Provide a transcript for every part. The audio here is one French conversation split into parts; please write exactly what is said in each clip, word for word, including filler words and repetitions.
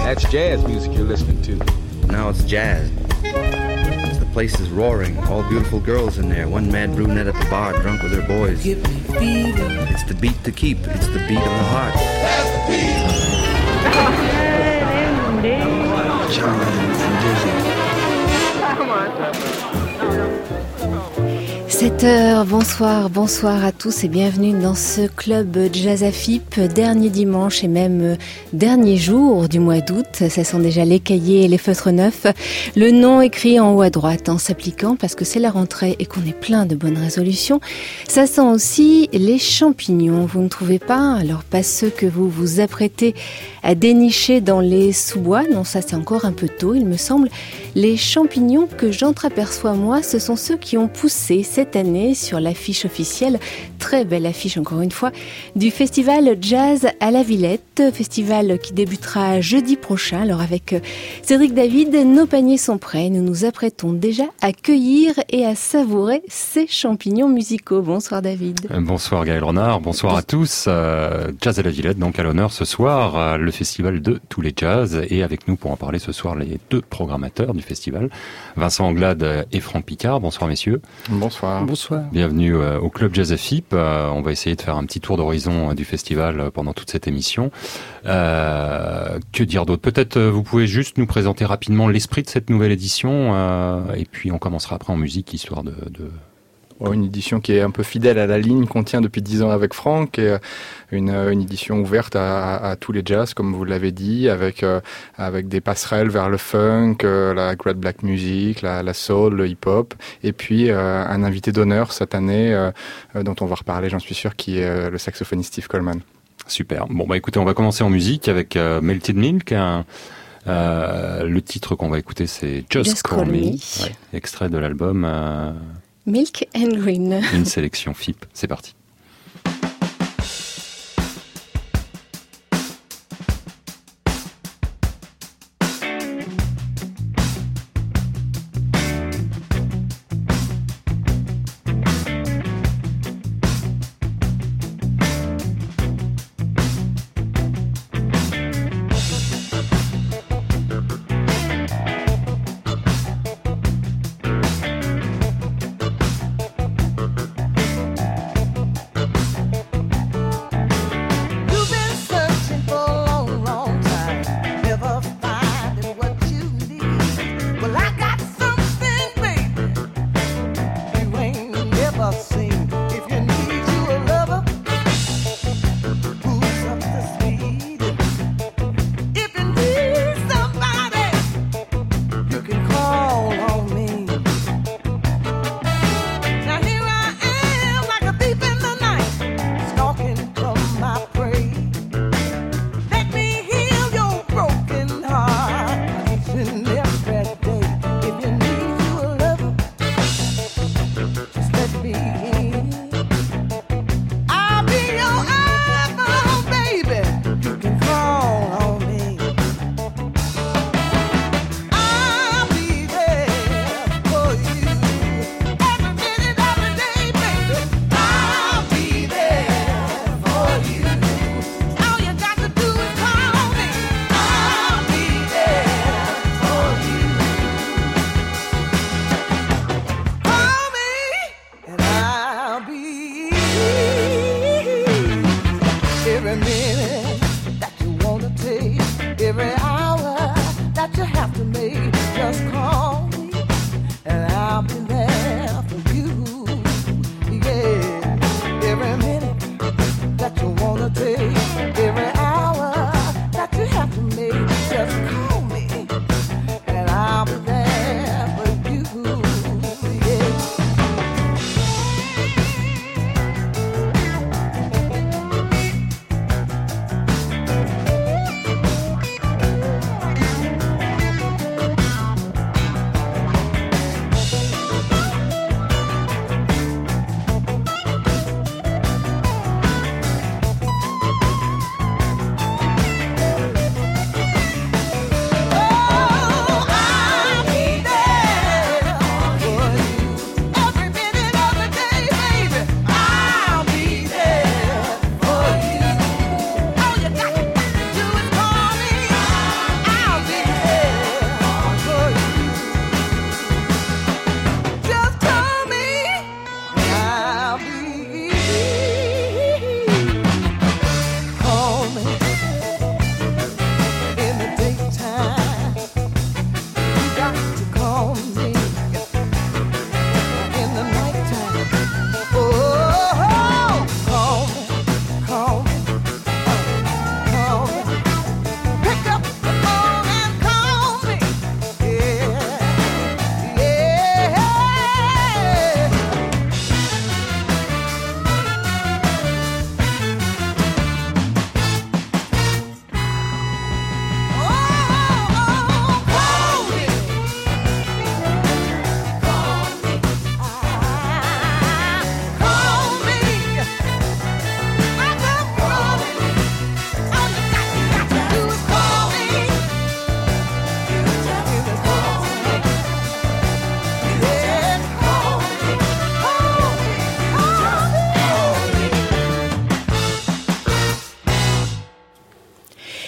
That's jazz music you're listening to. Now it's jazz. The place is roaring. All beautiful girls in there. One mad brunette at the bar, drunk with her boys. Give me fever. It's the beat to keep. It's the beat of the heart. That's the beat. Charlie and Dizzy. Come on. sept heures, bonsoir, bonsoir à tous et bienvenue dans ce club Jazz A F I P, dernier dimanche et même dernier jour du mois d'août. Ce sont déjà les cahiers et les feutres neufs. Le nom écrit en haut à droite en s'appliquant parce que c'est la rentrée et qu'on est plein de bonnes résolutions. Ça sent aussi les champignons, vous ne trouvez pas? Alors pas ceux que vous vous apprêtez à dénicher dans les sous-bois, non ça c'est encore un peu tôt il me semble. Les champignons que j'entreaperçois moi, ce sont ceux qui ont poussé cette année sur l'affiche officielle, très belle affiche encore une fois, du festival Jazz à la Villette, festival qui débutera jeudi prochain. Alors avec Cédric David, nos paniers sont prêts, nous nous apprêtons déjà à cueillir et à savourer ces champignons musicaux. Bonsoir David. Bonsoir Gaël Renard, bonsoir à tous. Euh, Jazz à la Villette, donc à l'honneur ce soir, euh, le festival de tous les jazz, et avec nous pour en parler ce soir les deux programmateurs du festival, Vincent Anglade et Franck Picard. Bonsoir messieurs. Bonsoir. Bonsoir. Bienvenue euh, au club Jazz A F I P. Euh, on va essayer de faire un petit tour d'horizon euh, du festival euh, pendant toute cette émission. Euh, que dire d'autre? Peut-être euh, vous pouvez juste nous présenter rapidement l'esprit de cette nouvelle édition, euh, et puis on commencera après en musique, histoire de... de... Oh, une édition qui est un peu fidèle à la ligne qu'on tient depuis dix ans avec Franck, et une, une édition ouverte à, à, à tous les jazz, comme vous l'avez dit, avec, euh, avec des passerelles vers le funk, euh, la great black music, la, la soul, le hip-hop, et puis euh, un invité d'honneur cette année, euh, dont on va reparler, j'en suis sûr, qui est euh, le saxophoniste Steve Coleman. Super. Bon, bah écoutez, on va commencer en musique avec euh, Melted Milk, un... Euh, le titre qu'on va écouter, c'est Just, Just Call, Call Me, Me. Ouais, extrait de l'album euh, Milk and Green. Une sélection F I P. C'est parti.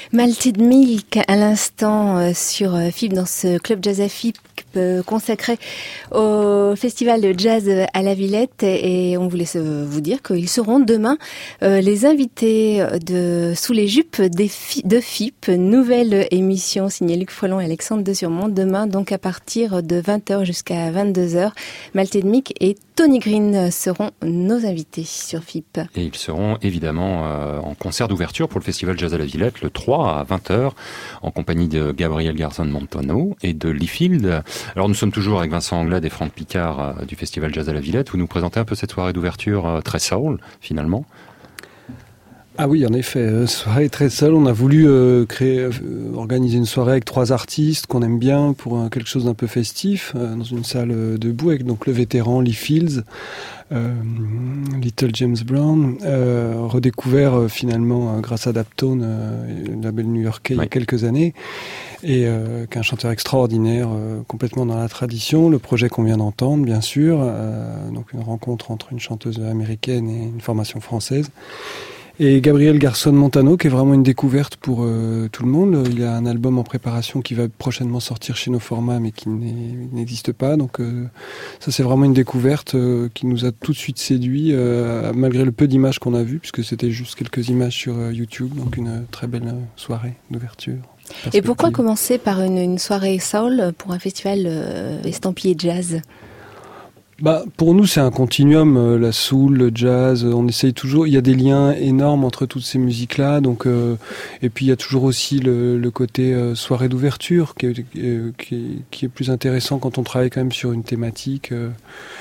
Malted Milk à l'instant euh, sur euh, F I P dans ce club jazz à F I P euh, consacré au festival de jazz à la Villette et, et on voulait se, vous dire qu'ils seront demain euh, les invités de Sous les jupes des F I, de F I P, nouvelle émission signée Luc Frelon et Alexandre de Surmont, demain donc à partir de vingt heures jusqu'à vingt-deux heures. Malted Milk et Tony Green seront nos invités sur F I P. Et ils seront évidemment euh, en concert d'ouverture pour le festival Jazz à la Villette le trois à vingt heures en compagnie de Gabriel Garson Montano et de Lee Field. Alors nous sommes toujours avec Vincent Anglade et Franck Picard euh, du festival Jazz à la Villette. Vous nous présentez un peu cette soirée d'ouverture euh, très soul finalement. Ah oui, en effet, euh, soirée très seule. On a voulu euh, créer, euh, organiser une soirée avec trois artistes qu'on aime bien pour euh, quelque chose d'un peu festif, euh, dans une salle euh, debout avec donc le vétéran Lee Fields, euh, Little James Brown, euh, redécouvert euh, finalement euh, grâce à Daptone, euh, le label new-yorkais, oui. Il y a quelques années, et euh, qu'un chanteur extraordinaire, euh, complètement dans la tradition. Le projet qu'on vient d'entendre, bien sûr, euh, donc une rencontre entre une chanteuse américaine et une formation française. Et Gabriel Garson Montano, qui est vraiment une découverte pour euh, tout le monde. Il a un album en préparation qui va prochainement sortir chez nos formats, mais qui n'existe pas. Donc euh, ça, c'est vraiment une découverte euh, qui nous a tout de suite séduit, euh, malgré le peu d'images qu'on a vues, puisque c'était juste quelques images sur euh, YouTube. Donc une très belle soirée d'ouverture. Et pourquoi commencer par une, une soirée soul pour un festival euh, estampillé jazz ? Bah, pour nous, c'est un continuum, euh, la soul, le jazz, on essaye toujours, il y a des liens énormes entre toutes ces musiques-là, donc, euh, et puis il y a toujours aussi le, le côté euh, soirée d'ouverture, qui est, euh, qui, est, qui est plus intéressant quand on travaille quand même sur une thématique, euh,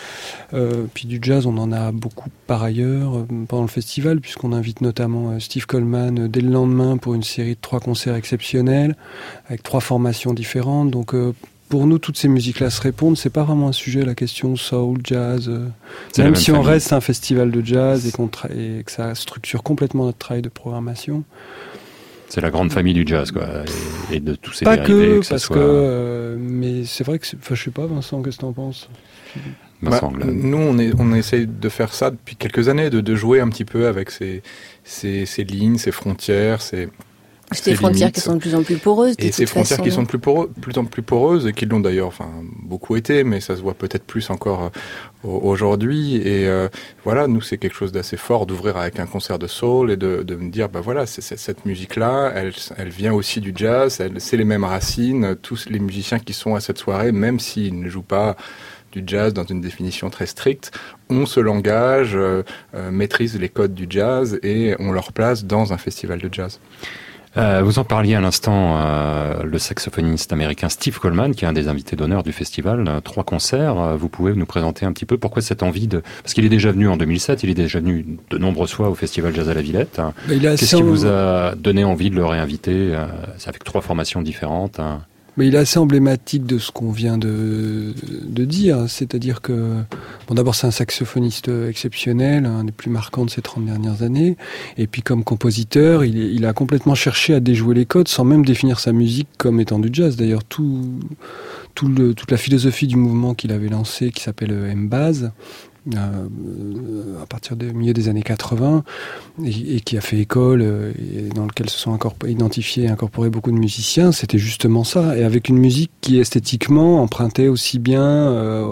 euh, puis du jazz, on en a beaucoup par ailleurs, euh, pendant le festival, puisqu'on invite notamment euh, Steve Coleman euh, dès le lendemain pour une série de trois concerts exceptionnels, avec trois formations différentes, donc, euh, pour nous, toutes ces musiques-là se répondent. C'est pas vraiment un sujet, la question soul, jazz. Euh, même, même si famille. On reste un festival de jazz et, qu'on tra- et que ça structure complètement notre travail de programmation. C'est la grande famille du jazz, quoi, et, et de tous ces pas dérivés. Que, que parce soit... que, euh, mais c'est vrai que, enfin, je sais pas, Vincent, qu'est-ce que t'en penses ? Bah, nous, on, est, on essaye de faire ça depuis quelques années, de, de jouer un petit peu avec ces, ces, ces lignes, ces frontières, ces C'est des frontières limites. Qui sont de plus en plus poreuses. Et ces frontières façon. Qui sont de plus, poreux, plus en plus poreuses, et qui l'ont d'ailleurs enfin, beaucoup été, mais ça se voit peut-être plus encore euh, aujourd'hui. Et euh, voilà, nous, c'est quelque chose d'assez fort d'ouvrir avec un concert de soul et de, de me dire, bah voilà, c'est, c'est, cette musique-là, elle, elle vient aussi du jazz, elle, c'est les mêmes racines. Tous les musiciens qui sont à cette soirée, même s'ils ne jouent pas du jazz dans une définition très stricte, ont ce langage, euh, euh, maîtrisent les codes du jazz et ont leur place dans un festival de jazz. Euh, vous en parliez à l'instant, euh, le saxophoniste américain Steve Coleman, qui est un des invités d'honneur du festival, euh, trois concerts. Euh, vous pouvez nous présenter un petit peu pourquoi cette envie de... Parce qu'il est déjà venu en deux mille sept, il est déjà venu de nombreuses fois au festival Jazz à la Villette. Hein. Qu'est-ce qui vous a donné envie de le réinviter euh, C'est avec trois formations différentes. Hein. Mais il est assez emblématique de ce qu'on vient de, de dire, c'est-à-dire que, bon, d'abord c'est un saxophoniste exceptionnel, un des plus marquants de ces trente dernières années, et puis comme compositeur, il, il a complètement cherché à déjouer les codes sans même définir sa musique comme étant du jazz. D'ailleurs, tout, tout le, toute la philosophie du mouvement qu'il avait lancé, qui s'appelle M-Baz, Euh, à partir du milieu des années quatre-vingts et, et qui a fait école euh, et dans lequel se sont incorpor- identifiés et incorporés beaucoup de musiciens, c'était justement ça, et avec une musique qui esthétiquement empruntait aussi bien euh,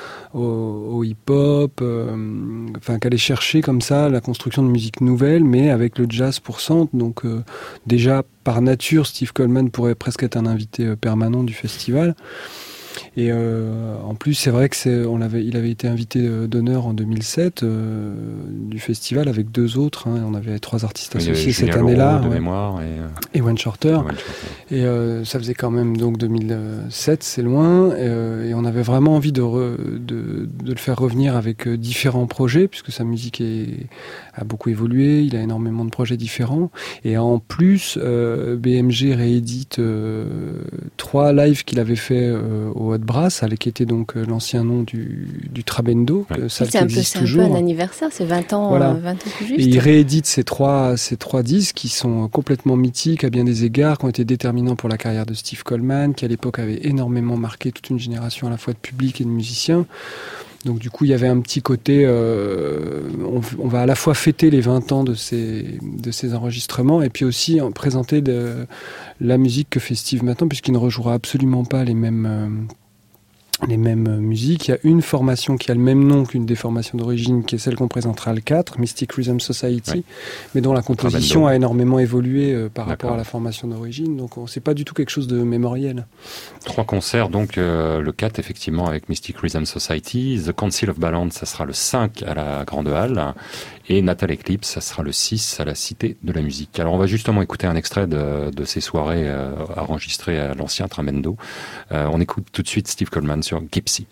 au, au hip-hop, euh, enfin qu'allait chercher comme ça la construction de musique nouvelle, mais avec le jazz pour centre. Donc euh, déjà par nature, Steve Coleman pourrait presque être un invité euh, permanent du festival. Et euh, en plus, c'est vrai que c'est, on l'avait, il avait été invité d'honneur en deux mille sept euh, du festival avec deux autres. Hein, on avait trois artistes associés cette année-là, de ouais. mémoire et, euh... et Wayne Shorter. Et euh, ça faisait quand même donc deux mille sept, c'est loin. Et, euh, et on avait vraiment envie de, re, de, de le faire revenir avec euh, différents projets, puisque sa musique est, a beaucoup évolué. Il a énormément de projets différents. Et en plus, euh, B M G réédite euh, trois lives qu'il avait fait euh, au Hot Brass, qui était donc l'ancien nom du, du Trabendo, ouais. salle c'est qui un peu, existe c'est toujours. un peu un anniversaire, c'est vingt ans, voilà. euh, vingt ans tout juste. Et il réédite ces trois, ces trois disques qui sont complètement mythiques à bien des égards, qui ont été déterminants pour la carrière de Steve Coleman, qui à l'époque avait énormément marqué toute une génération à la fois de public et de musiciens. Donc du coup, il y avait un petit côté, euh, on, on va à la fois fêter les vingt ans de ces, de ces enregistrements et puis aussi euh, présenter de, la musique que fait Steve maintenant, puisqu'il ne rejouera absolument pas les mêmes, euh, les mêmes musiques. Il y a une formation qui a le même nom qu'une des formations d'origine, qui est celle qu'on présentera le quatre, Mystic Rhythm Society, oui. mais dont la composition a énormément évolué euh, par D'accord. rapport à la formation d'origine. Donc c'est pas du tout quelque chose de mémoriel. Trois concerts, donc euh, le quatre effectivement avec Mystic Rhythm Society, The Council of Balance, ça sera le cinq à la Grande Halle, et Natal Eclipse, ça sera le six à la Cité de la Musique. Alors on va justement écouter un extrait de, de ces soirées euh, enregistrées à l'ancien Tramendo. Euh, on écoute tout de suite Steve Coleman sur Gypsy.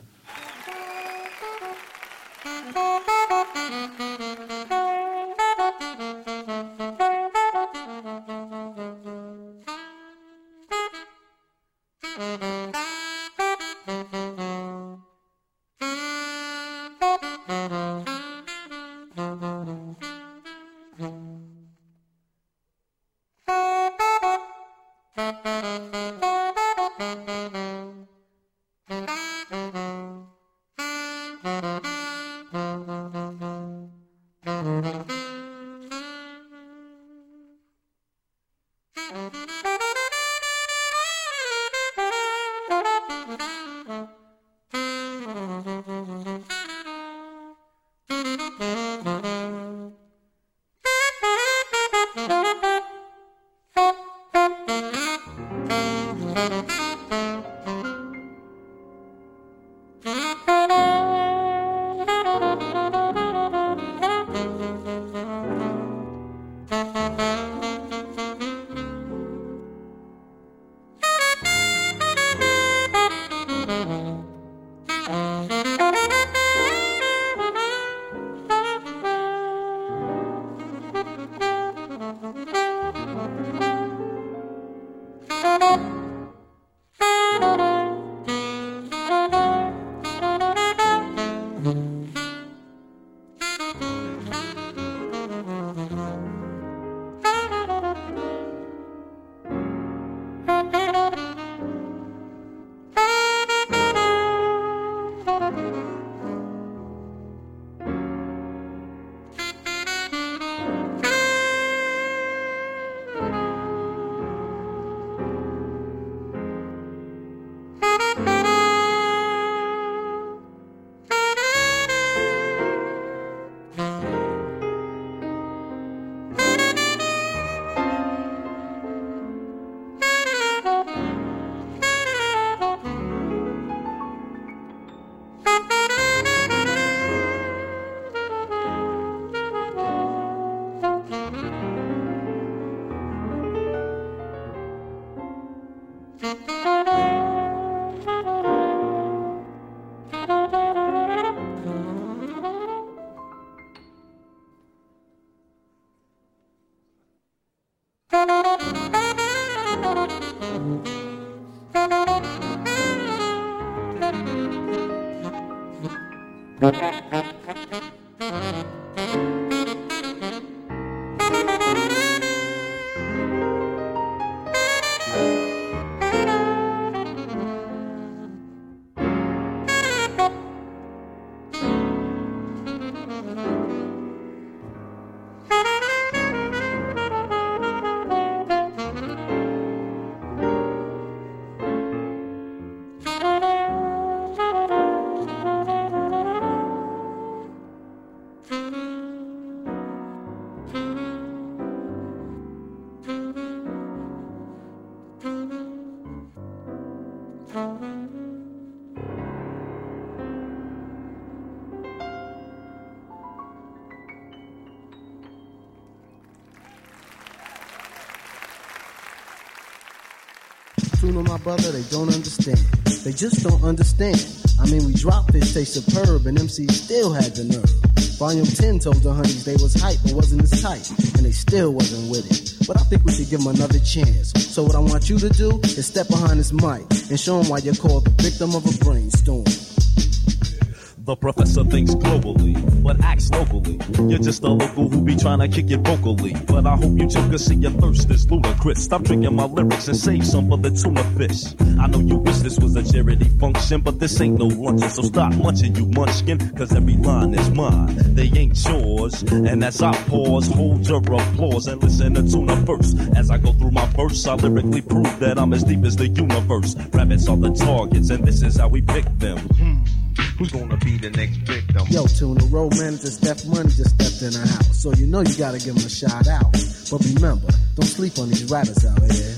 Tune on my brother, they don't understand. They just don't understand. I mean, we dropped this, they superb, and M C still had the nerve. Volume ten told the honeys they was hype, but wasn't as tight, and they still wasn't with it. But I think we should give them another chance. So what I want you to do is step behind this mic and show them why you're called the victim of a brainstorm. The professor thinks globally, but acts locally. You're just a local who be trying to kick it vocally. But I hope you took a see your thirst is ludicrous. Stop drinking my lyrics and save some for the tuna fish. I know you wish this was a charity function, but this ain't no luncheon. So stop munching, you munchkin, cause every line is mine. They ain't yours. And as I pause, hold your applause and listen to tuna first. As I go through my verse, I lyrically prove that I'm as deep as the universe. Rabbits are the targets, and this is how we pick them. Hmm. Who's gonna be the next victim? Yo, Tuna, road manager Steph Money just stepped in the house, so you know you gotta give him a shout out. But remember, don't sleep on these rappers out here.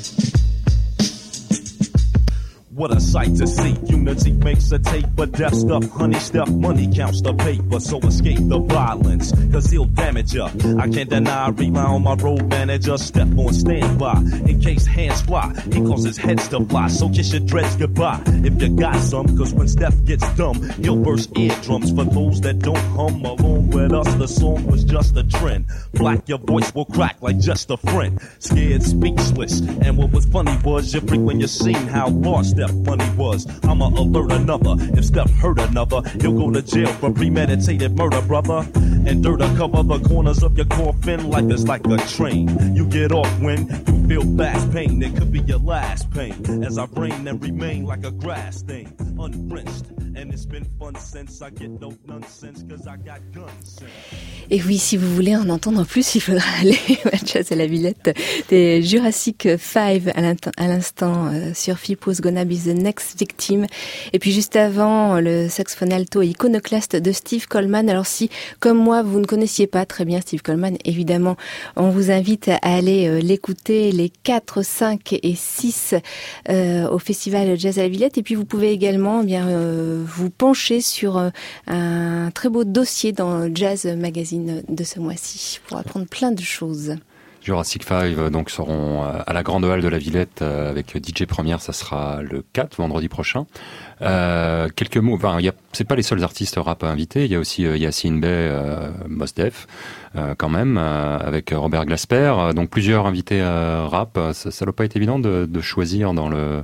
What a sight to see. Unity makes a tape, but death stuff, honey stuff, money counts the paper. So escape the violence, cause he'll damage ya. I can't deny, rely on my road manager. Step on standby, in case hands fly. He causes heads to fly, so kiss your dreads goodbye. If you got some, cause when Steph gets dumb, he'll burst eardrums. For those that don't hum along with us, the song was just a trend. Black, your voice will crack like just a friend. Scared, speechless. And what was funny was you freak when you seen how lost Steph Money was. I'ma alert another. If Steph hurt another, he'll go to jail for premeditated murder, brother. And dirt to cover the corners of your coffin. Life is like a train. You get off when you feel fast pain. It could be your last pain. As I brain and remain like a grass stain, unrinsed. And it's been fun since I get no nonsense cause I got guns. Et oui, si vous voulez en entendre plus, il faudra aller à Jazz à la Villette. Des Jurassic five à l'instant euh, sur F I P Who's Gonna Be the Next Victim. Et puis juste avant, le saxophone alto et iconoclaste de Steve Coleman. Alors si, comme moi, vous ne connaissiez pas très bien Steve Coleman, évidemment, on vous invite à aller euh, l'écouter les quatre, cinq et six euh, au festival Jazz à la Villette. Et puis vous pouvez également eh bien euh, vous pencher sur euh, un très beau dossier dans Jazz Magazine de ce mois-ci pour apprendre plein de choses. Jurassic five donc seront à la Grande Halle de la Villette avec D J Première, ça sera le quatre, vendredi prochain. Euh, quelques mots, enfin, y a, c'est pas les seuls artistes rap invités, il y a aussi euh, Yacine Bey, euh, Mos Def, euh, quand même, euh, avec Robert Glasper, euh, donc plusieurs invités euh, rap. Ça, ça doit pas être évident de, de choisir dans le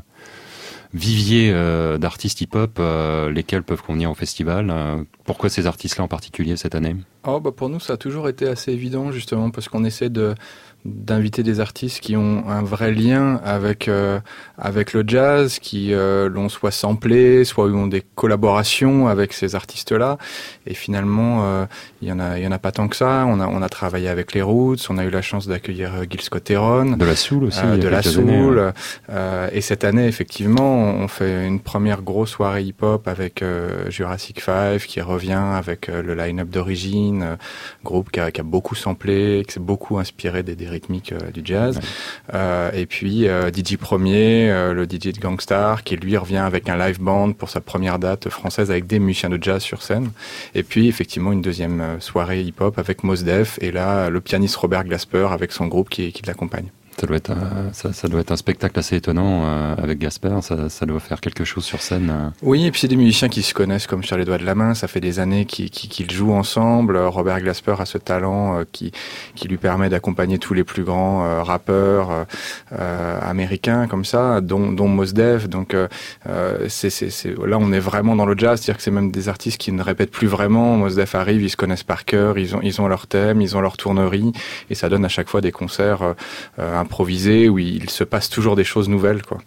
vivier euh, d'artistes hip-hop euh, lesquels peuvent convenir au festival. Euh, pourquoi ces artistes-là en particulier cette année ? Oh, bah pour nous, ça a toujours été assez évident, justement, parce qu'on essaie de d'inviter des artistes qui ont un vrai lien avec euh, avec le jazz, qui euh, l'ont soit samplé, soit ont des collaborations avec ces artistes-là. Et finalement, euh, il y en a il y en a pas tant que ça. On a on a travaillé avec les Roots, on a eu la chance d'accueillir Gil Scott-Heron, de la soul aussi, euh, de la soul. Années, euh, et cette année, effectivement, on fait une première grosse soirée hip-hop avec euh, Jurassic five qui revient avec euh, le line-up d'origine, euh, groupe qui a, qui a beaucoup samplé, qui s'est beaucoup inspiré des, des rythmique euh, du jazz. Ouais. Euh, et puis euh, D J Premier, euh, le D J de Gangstar, qui lui revient avec un live band pour sa première date française avec des musiciens de jazz sur scène. Et puis effectivement une deuxième soirée hip-hop avec Mos Def et là le pianiste Robert Glasper avec son groupe qui, qui l'accompagne. Ça doit être un, ça, ça doit être un spectacle assez étonnant euh, avec Gasper, ça, ça doit faire quelque chose sur scène. Euh. Oui, et puis c'est des musiciens qui se connaissent comme sur les doigts de la main, ça fait des années qu'ils, qu'ils, qu'ils jouent ensemble. Robert Glasper a ce talent euh, qui, qui lui permet d'accompagner tous les plus grands euh, rappeurs euh, américains comme ça, dont, dont Mos Def. Donc euh, c'est, c'est, c'est, là on est vraiment dans le jazz, c'est-à-dire que c'est même des artistes qui ne répètent plus vraiment. Mos Def arrive, ils se connaissent par cœur, ils ont, ils ont leur thème, ils ont leur tournerie, et ça donne à chaque fois des concerts euh, improvisé où il se passe toujours des choses nouvelles, quoi.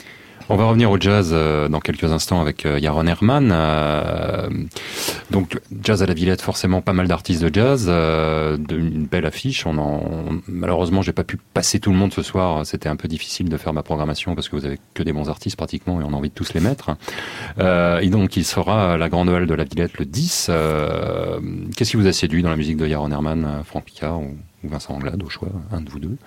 On va revenir au jazz euh, dans quelques instants avec euh, Yaron Herman. Euh, donc jazz à la Villette, forcément pas mal d'artistes de jazz, euh, de, une belle affiche. On en, on, malheureusement, j'ai pas pu passer tout le monde ce soir. C'était un peu difficile de faire ma programmation parce que vous avez que des bons artistes pratiquement et on a envie de tous les mettre. Euh, et donc il sera à la Grande Halle de la Villette le dix. Euh, qu'est-ce qui vous a séduit dans la musique de Yaron Herman, Franck Picard ou, ou Vincent Anglade, au choix, un de vous deux?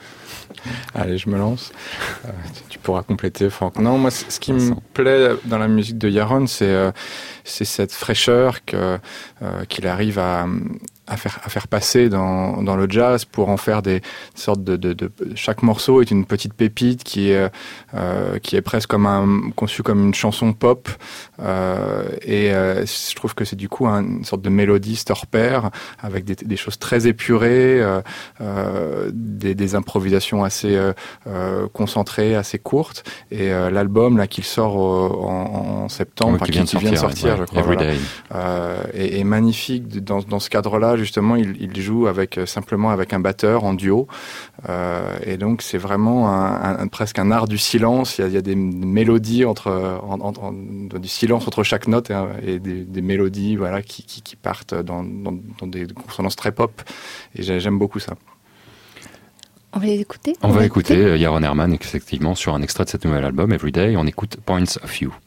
Allez, je me lance. Euh, tu pourras compléter, Franck. Non, moi, ce qui me plaît dans la musique de Yaron, c'est, euh, c'est cette fraîcheur que, euh, qu'il arrive à, à faire à faire passer dans dans le jazz pour en faire des sortes de de, de chaque morceau est une petite pépite qui est euh, qui est presque comme un conçu comme une chanson pop euh, et euh, je trouve que c'est du coup un, une sorte de mélodie storpère avec des des choses très épurées, euh, euh, des des improvisations assez euh, euh, concentrées, assez courtes et euh, l'album là qu'il sort au, en, en septembre, ouais, enfin, qui, vient, qui sortir, vient de sortir, ouais, je crois, Everyday. Voilà. Euh, est, est magnifique dans dans ce cadre-là. Justement, il, il joue avec simplement avec un batteur en duo, euh, et donc c'est vraiment un, un, presque un art du silence. Il y a, il y a des mélodies entre, en, en, en, du silence entre chaque note et, et des, des mélodies, voilà, qui, qui, qui partent dans, dans, dans des consonances très pop. Et j'aime beaucoup ça. On va les écouter. On, On va, va écouter, écouter Yaron Herman effectivement sur un extrait de cet nouvel album Everyday. On écoute Points of You.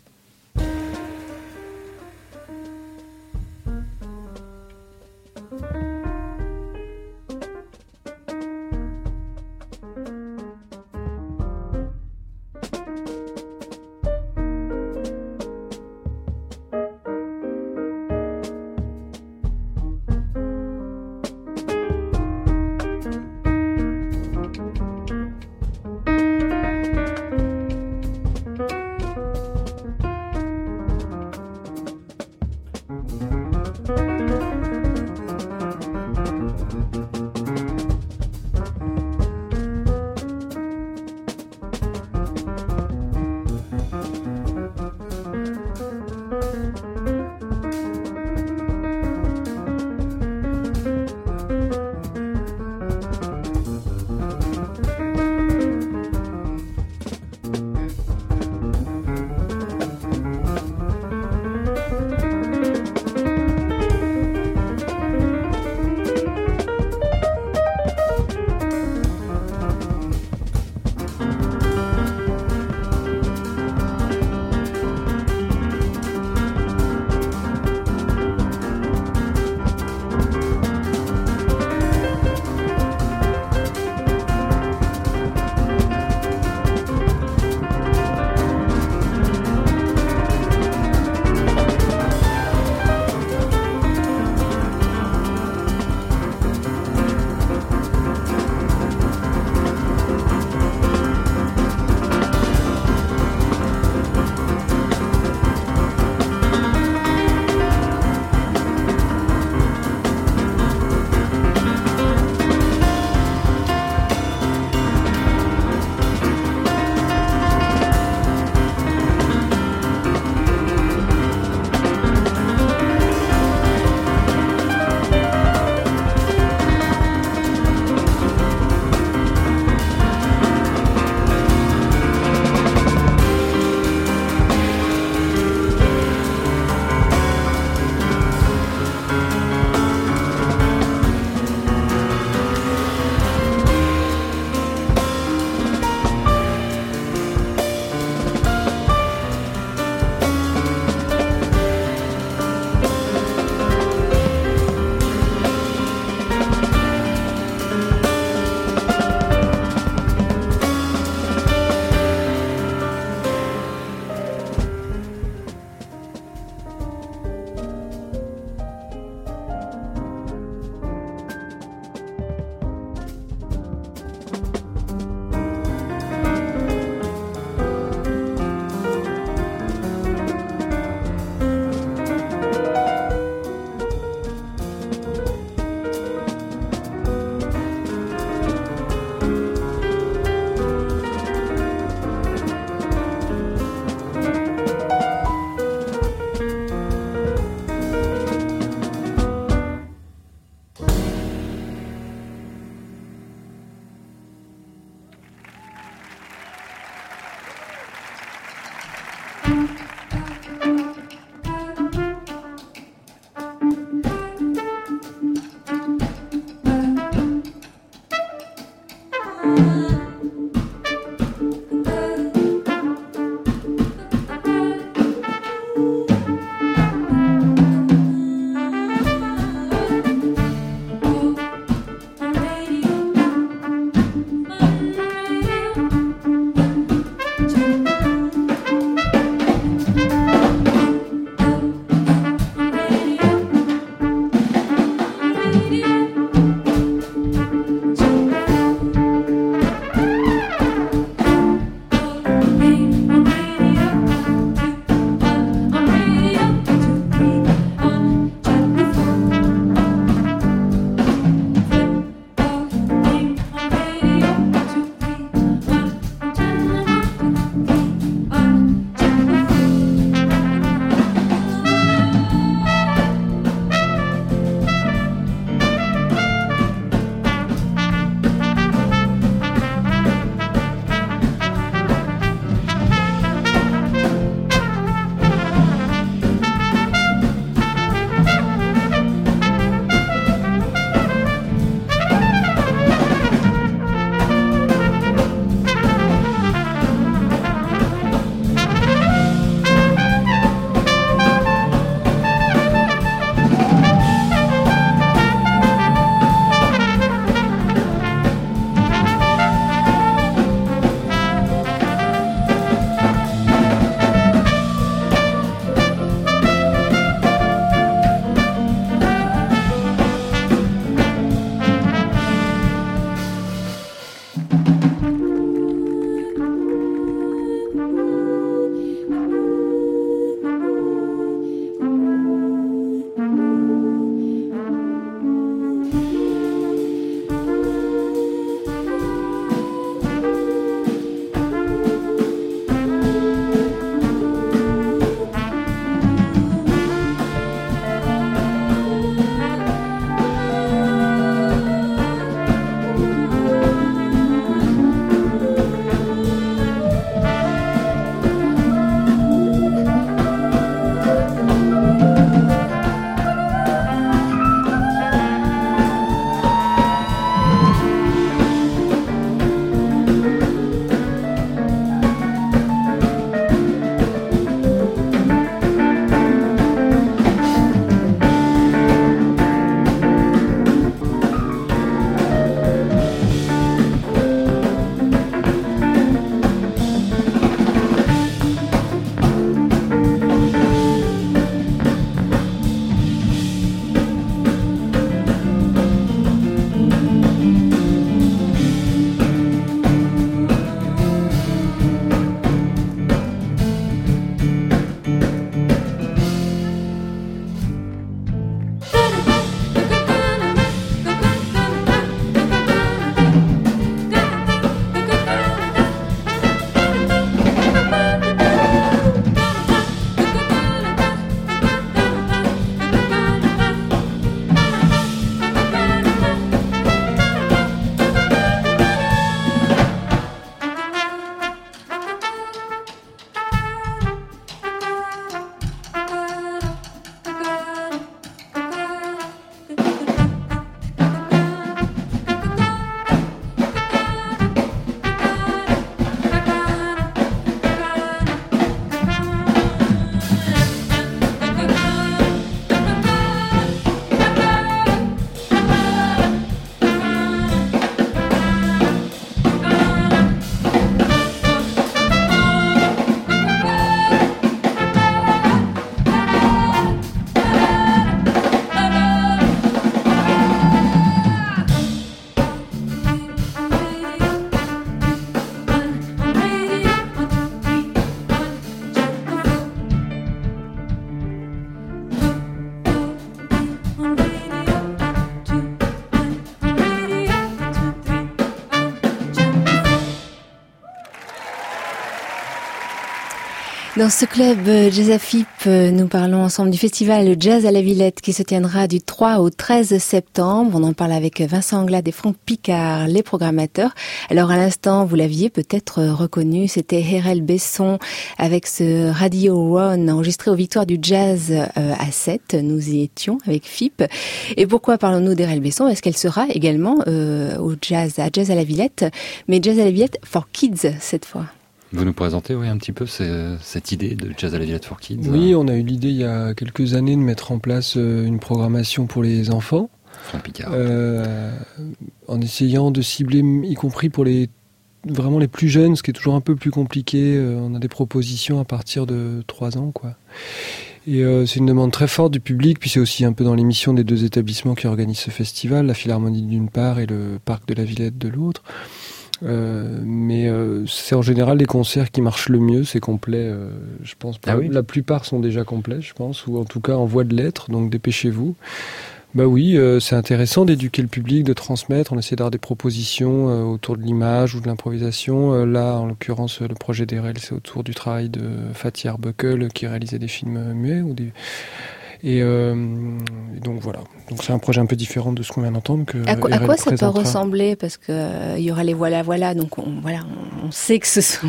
Dans ce club Jazz Afip, nous parlons ensemble du festival Jazz à la Villette qui se tiendra du trois au treize septembre. On en parle avec Vincent Anglade et Franck Picard, les programmateurs. Alors à l'instant, vous l'aviez peut-être reconnu, c'était Erel Besson avec ce Radio One enregistré aux Victoires du Jazz à Sète. Nous y étions avec F I P. Et pourquoi parlons-nous d'Erel Besson? Est-ce qu'elle sera également euh, au Jazz, à Jazz à la Villette, mais Jazz à la Villette for Kids cette fois? Vous nous présentez oui, un petit peu ces, cette idée de Jazz à la Villette for Kids? Oui, on a eu l'idée il y a quelques années de mettre en place une programmation pour les enfants. Franck Picard. Euh, en essayant de cibler, y compris pour les vraiment les plus jeunes, ce qui est toujours un peu plus compliqué. On a des propositions à partir de trois ans, quoi. Et euh, c'est une demande très forte du public, puis c'est aussi un peu dans l'émission des deux établissements qui organisent ce festival, la Philharmonie d'une part et le Parc de la Villette de l'autre. Euh, mais euh, c'est en général les concerts qui marchent le mieux, c'est complet, euh, je pense. Ah oui. La plupart sont déjà complets, je pense, ou en tout cas en voie de l'être, donc dépêchez-vous. Bah oui, euh, c'est intéressant d'éduquer le public, de transmettre. On essaie d'avoir des propositions euh, autour de l'image ou de l'improvisation. Euh, là, en l'occurrence, le projet d'Erel, c'est autour du travail de Fatih Arbuckle qui réalisait des films muets ou des... Et, euh, et donc voilà. Donc c'est un projet un peu différent de ce qu'on vient d'entendre. Que à quoi, à quoi ça peut ressembler? Parce que euh, il y aura les voilà voilà. Donc on, voilà, on, on sait que ce sont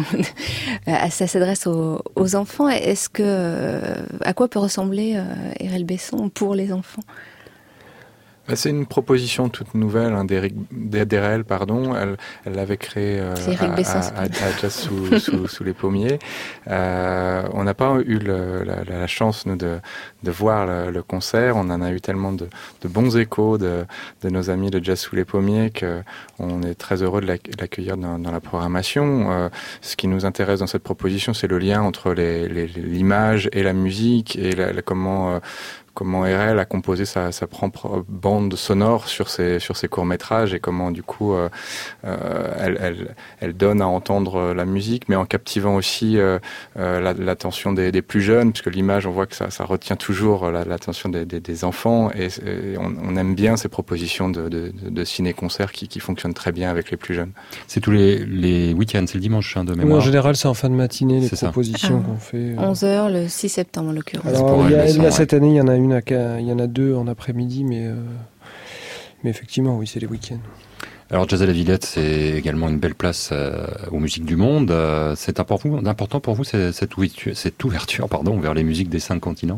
ça s'adresse aux, aux enfants. Est-ce que euh, à quoi peut ressembler euh, Erel Besson pour les enfants? C'est une proposition toute nouvelle hein, d'Erel, pardon. Elle, elle l'avait créée euh, à, Besson, à, à, à Jazz sous, sous, sous les pommiers. Euh, on n'a pas eu le, la, la chance nous de, de voir le, le concert. On en a eu tellement de, de bons échos de, de nos amis de Jazz sous les pommiers qu'on est très heureux de l'accueillir dans, dans la programmation. Euh, ce qui nous intéresse dans cette proposition, c'est le lien entre les, les, l'image et la musique et la, la, comment euh, comment Erel a composé sa, sa propre bande sonore sur ses, sur ses courts-métrages et comment, du coup, euh, euh, elle, elle, elle donne à entendre la musique, mais en captivant aussi euh, euh, l'attention des, des plus jeunes, puisque l'image, on voit que ça, ça retient toujours l'attention des, des, des enfants, et, et on, on aime bien ces propositions de, de, de ciné-concert qui, qui fonctionnent très bien avec les plus jeunes. C'est tous les, les week-ends, c'est le dimanche hein, de mémoire. Oui, en général, c'est en fin de matinée, les propositions ah, qu'on fait. onze heures, le six septembre, en l'occurrence. Alors, il y a, il y a cette année, il y en a une, à, il y en a deux en après-midi, mais, euh, mais effectivement, oui, c'est les week-ends. Alors, Jazz à la Villette, c'est également une belle place euh, aux musiques du monde. Euh, c'est important, important pour vous, cette, cette ouverture, cette ouverture pardon, vers les musiques des cinq continents?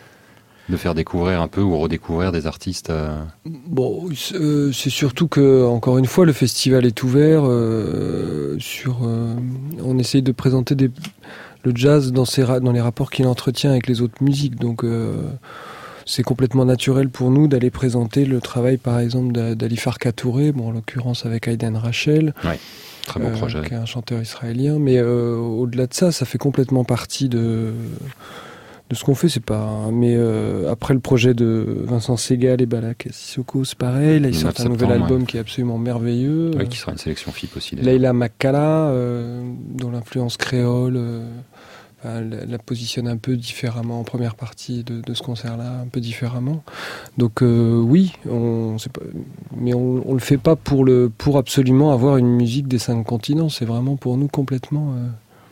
De faire découvrir un peu ou redécouvrir des artistes euh... Bon, euh, c'est surtout que, encore une fois, le festival est ouvert euh, sur... Euh, on essaye de présenter des, le jazz dans, ses, dans les rapports qu'il entretient avec les autres musiques, donc... Euh, c'est complètement naturel pour nous d'aller présenter le travail, par exemple, d'Ali Farka Touré, bon, en l'occurrence avec Aiden Rachel, ouais, très beau euh, projet, qui est un chanteur israélien. Mais euh, au-delà de ça, ça fait complètement partie de de ce qu'on fait. C'est pas. Mais euh, après le projet de Vincent Segal et Balak Sissoko, c'est pareil. Là, ils sortent un nouvel album ouais. qui est absolument merveilleux. Oui, qui sera une sélection F I P aussi. Leila Makkala, euh, dont l'influence créole. Euh, Elle la positionne un peu différemment en première partie de, de ce concert-là, un peu différemment. Donc euh, oui, on, c'est pas, mais on, on le fait pas pour le, pour absolument avoir une musique des cinq continents. C'est vraiment pour nous complètement euh,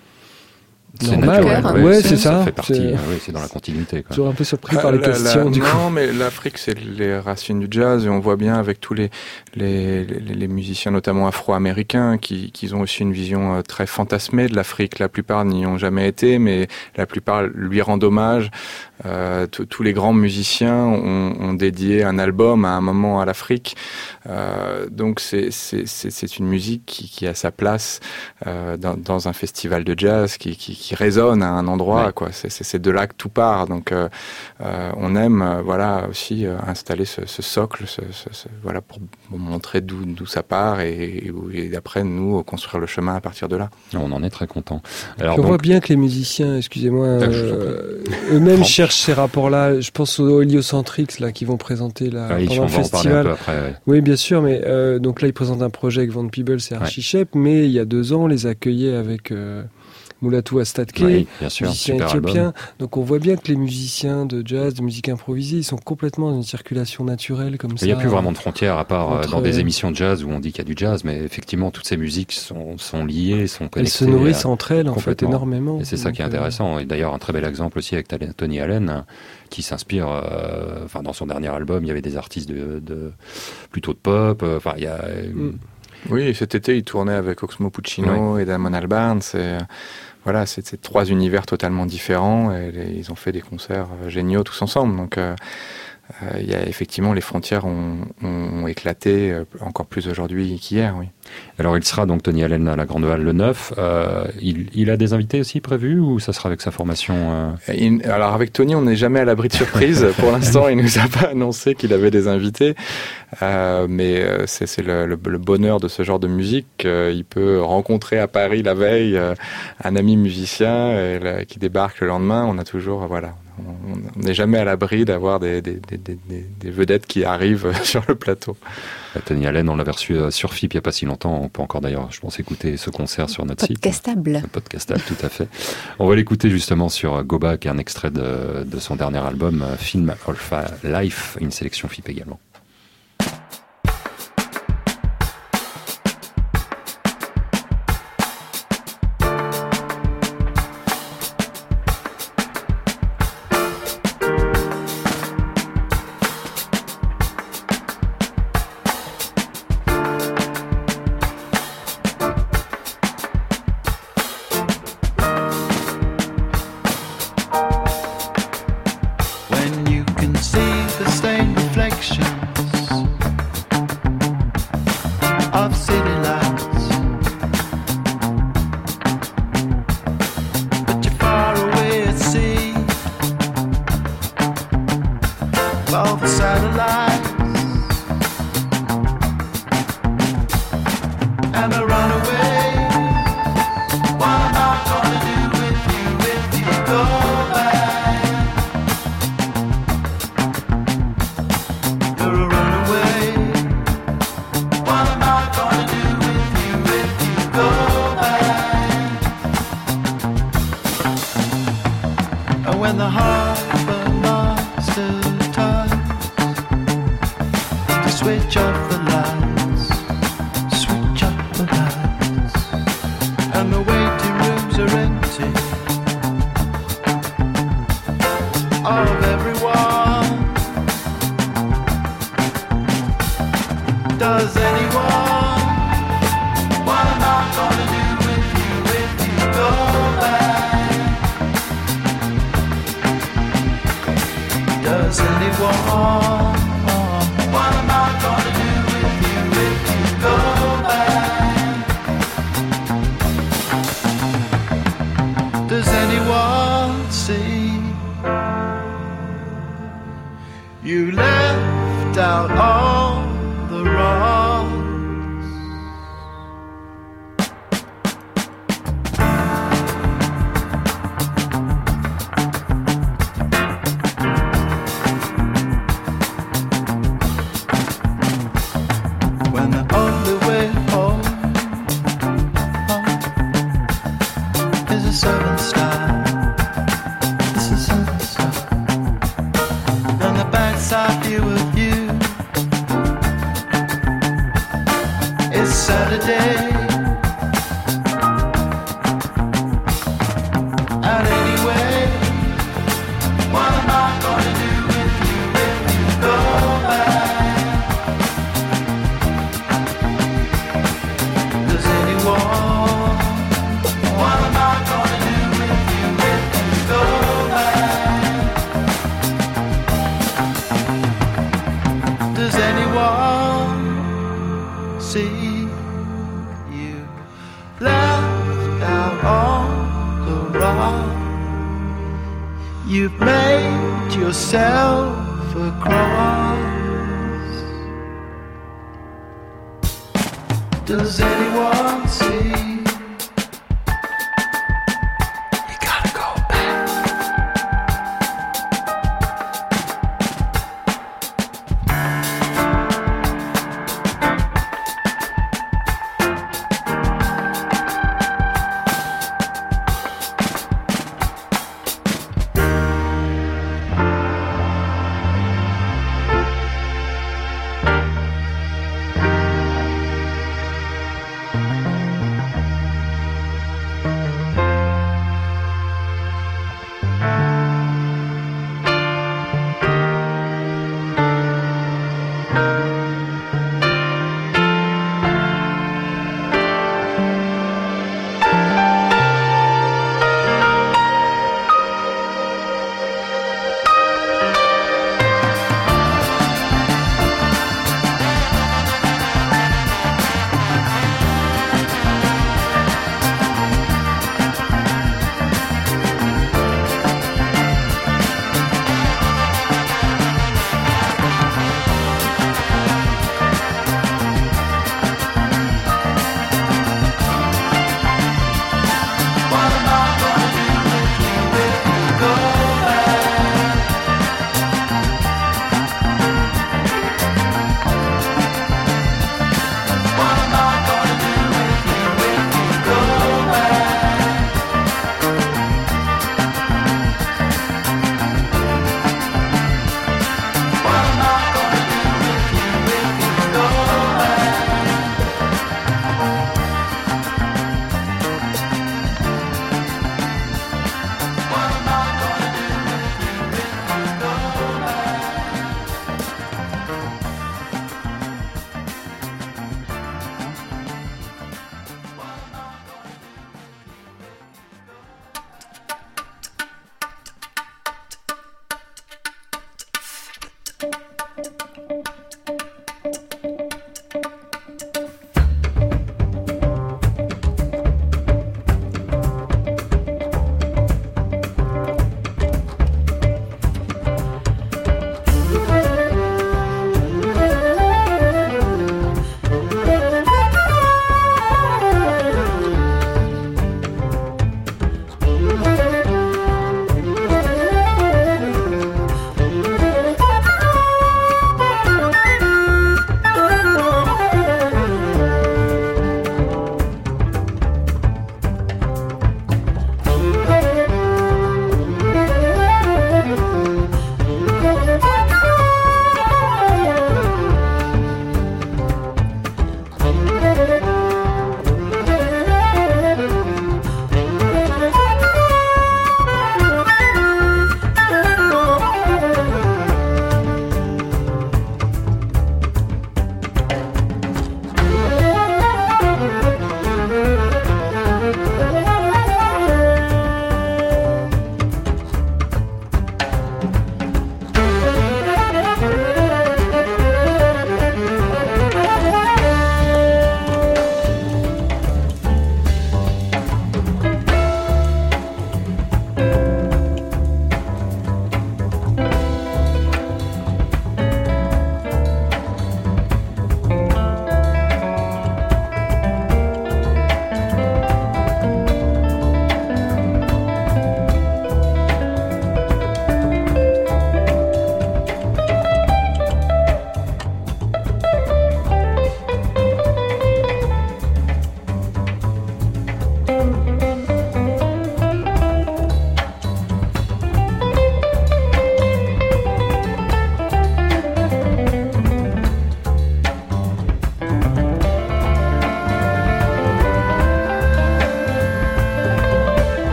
normal. Ouais, ouais, c'est, c'est ça. Ça fait partie. C'est, oui, c'est dans la continuité. Quoi. Toujours un peu surpris ah, par les la, questions. La, du non, coup. mais l'Afrique, c'est les racines du jazz, et on voit bien avec tous les les, les, les musiciens, notamment afro-américains, qui, qui ont aussi une vision très fantasmée de l'Afrique. La plupart n'y ont jamais été, mais la plupart lui rendent hommage. Euh, tous les grands musiciens ont, ont dédié un album à un moment à l'Afrique. Euh, donc c'est, c'est, c'est, c'est une musique qui, qui a sa place euh, dans, dans un festival de jazz, qui, qui, qui résonne à un endroit. Ouais. Quoi. C'est, c'est, c'est de là que tout part. Donc euh, euh, on aime euh, voilà aussi euh, installer ce, ce socle, ce, ce, ce, voilà pour, pour montrer d'où, d'où ça part et, et, et après nous construire le chemin à partir de là. On en est très content. Alors on donc... voit bien que les musiciens, excusez-moi, euh, eux-mêmes cherchent ces rapports-là. Je pense aux Heliocentrics là qui vont présenter là ah, pendant le festival. Après, ouais. Oui, bien sûr, mais euh, donc là ils présentent un projet avec Van Peebles et Archie Shepp, ouais. mais il y a deux ans, on les accueillait avec euh, Mulatu Astatke, oui, bien sûr, musicien super éthiopien. album. Donc on voit bien que les musiciens de jazz, de musique improvisée, ils sont complètement dans une circulation naturelle comme ça. Il n'y a plus vraiment de frontières, à part entre... dans des émissions de jazz où on dit qu'il y a du jazz, mais effectivement, toutes ces musiques sont, sont liées, sont connectées. Elles se nourrissent à... entre elles, en fait, énormément. Et c'est ça qui est intéressant. Et d'ailleurs, un très bel exemple aussi avec Tony Allen, qui s'inspire, euh, enfin, dans son dernier album, il y avait des artistes de, de plutôt de pop, enfin, il y a... Mm. Oui, cet été, il tournait avec Oxmo Puccino ouais. et Damon Albarn. C'est, voilà, c'est, c'est trois univers totalement différents et les, ils ont fait des concerts géniaux tous ensemble. Donc, euh, euh, il y a effectivement, les frontières ont, ont, ont éclaté encore plus aujourd'hui qu'hier, oui. Alors, il sera donc Tony Allen à la Grande Halle le neuf. Euh, il, il a des invités aussi prévus ou ça sera avec sa formation euh... il, Alors, avec Tony, on n'est jamais à l'abri de surprise. Pour l'instant, il nous a pas annoncé qu'il avait des invités. Euh, mais c'est, c'est le, le, le bonheur de ce genre de musique. Euh, il peut rencontrer à Paris la veille euh, un ami musicien et, là, qui débarque le lendemain. On a toujours, euh, voilà, on n'est jamais à l'abri d'avoir des, des, des, des, des vedettes qui arrivent sur le plateau. Tony Allen, on l'avait reçu sur F I P il n'y a pas si longtemps. On peut encore d'ailleurs, je pense, écouter ce concert sur notre Podcastable. site. Podcastable. Podcastable, tout à fait. On va l'écouter justement sur Go Back, un extrait de, de son dernier album, Film of Life, une sélection F I P également.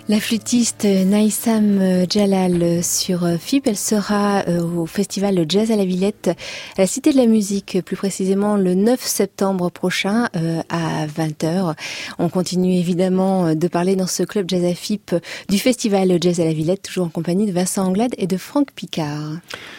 La flûtiste Naïsam Jalal sur F I P, elle sera au festival Jazz à la Villette, à la Cité de la Musique, plus précisément le neuf septembre prochain à vingt heures. On continue évidemment de parler dans ce club Jazz à F I P du festival Jazz à la Villette, toujours en compagnie de Vincent Anglade et de Franck Picard.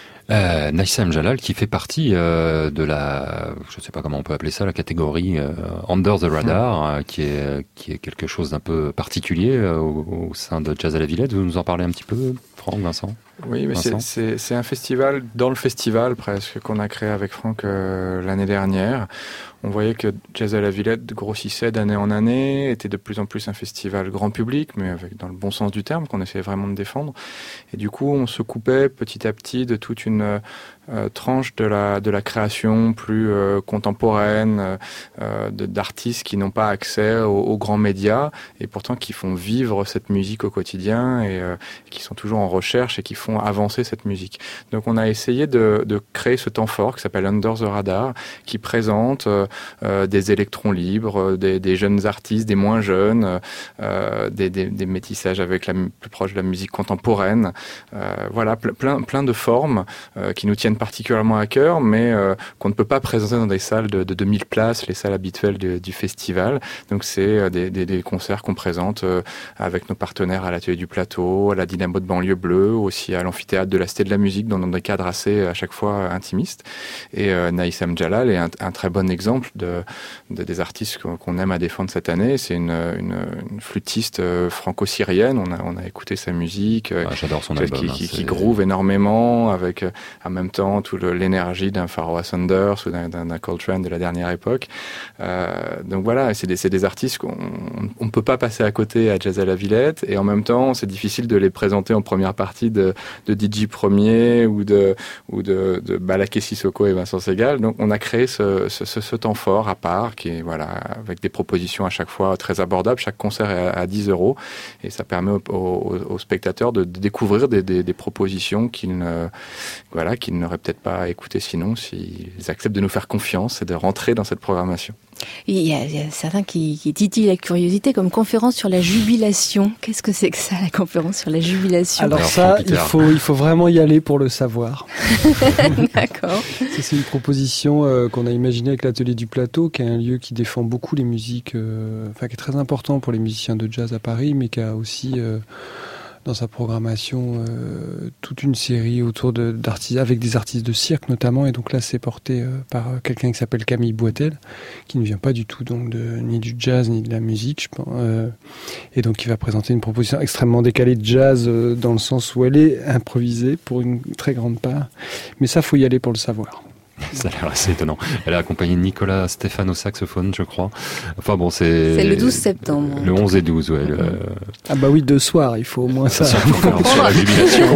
Euh, Naïsam Jalal qui fait partie euh, de la, je ne sais pas comment on peut appeler ça, la catégorie euh, Under the Radar, euh, qui est qui est quelque chose d'un peu particulier euh, au, au sein de Jazz à la Villette. Vous nous en parlez un petit peu, Franck, Vincent? Oui, mais c'est, c'est, c'est un festival dans le festival presque qu'on a créé avec Franck euh, l'année dernière. On voyait que Jazz à la Villette grossissait d'année en année, était de plus en plus un festival grand public, mais avec dans le bon sens du terme, qu'on essayait vraiment de défendre. Et du coup, on se coupait petit à petit de toute une euh, tranche de la de la création plus euh, contemporaine, euh, de, d'artistes qui n'ont pas accès aux, aux grands médias et pourtant qui font vivre cette musique au quotidien et euh, qui sont toujours en recherche et qui font avancer cette musique. Donc, on a essayé de, de créer ce temps fort qui s'appelle Under the Radar, qui présente euh, Euh, des électrons libres, des, des jeunes artistes, des moins jeunes, euh, des, des, des métissages avec la plus proche de la musique contemporaine. Euh, voilà, plein, plein de formes euh, qui nous tiennent particulièrement à cœur, mais euh, qu'on ne peut pas présenter dans des salles de, de deux mille places, les salles habituelles de, du festival. Donc c'est des, des, des concerts qu'on présente euh, avec nos partenaires à l'Atelier du Plateau, à la Dynamo de Banlieue Bleue, aussi à l'amphithéâtre de la Cité de la Musique, dans des cadres assez à chaque fois intimistes. Et euh, Naïsam Jalal est un, un très bon exemple De, de, des artistes qu'on aime à défendre cette année. C'est une, une, une flûtiste franco-syrienne. On a, on a écouté sa musique. Ah, j'adore son album. Qui, hein, qui, qui groove énormément, avec en même temps toute l'énergie d'un Pharoah Sanders ou d'un, d'un Coltrane de la dernière époque. Euh, donc voilà, c'est des, c'est des artistes qu'on ne peut pas passer à côté à Jazz à la Villette. Et en même temps, c'est difficile de les présenter en première partie de, de D J Premier ou de, ou de, de Balaké Sissoko et Vincent Segal. Donc on a créé ce, ce, ce, ce temps fort à part, qui est voilà, avec des propositions à chaque fois très abordables. Chaque concert est à, à dix euros et ça permet aux, aux, aux spectateurs de, de découvrir des, des, des propositions qu'ils, ne, voilà, qu'ils n'auraient peut-être pas écoutées sinon, s'ils acceptent de nous faire confiance et de rentrer dans cette programmation. Il y a, il y a certains qui, qui titillent la curiosité, comme conférence sur la jubilation. Qu'est-ce que c'est que ça, la conférence sur la jubilation? Alors, Alors ça, il faut, il faut vraiment y aller pour le savoir. D'accord. Ça, c'est une proposition euh, qu'on a imaginée avec l'Atelier du Plateau, qui est un lieu qui défend beaucoup les musiques, euh, enfin qui est très important pour les musiciens de jazz à Paris, mais qui a aussi euh, dans sa programmation euh, toute une série autour de, d'artistes, avec des artistes de cirque notamment, et donc là c'est porté euh, par quelqu'un qui s'appelle Camille Boitel, qui ne vient pas du tout donc de, ni du jazz ni de la musique, je pense, euh, et donc qui va présenter une proposition extrêmement décalée de jazz euh, dans le sens où elle est improvisée pour une très grande part, mais ça faut y aller pour le savoir. Ça a l'air assez étonnant. Elle est accompagnée de Nicolas Stéphane au saxophone, je crois. Enfin bon, c'est... C'est le douze septembre. Le onze et douze, ouais. Le... Ah bah oui, deux soirs, il faut au moins ça. Sur la jubilation.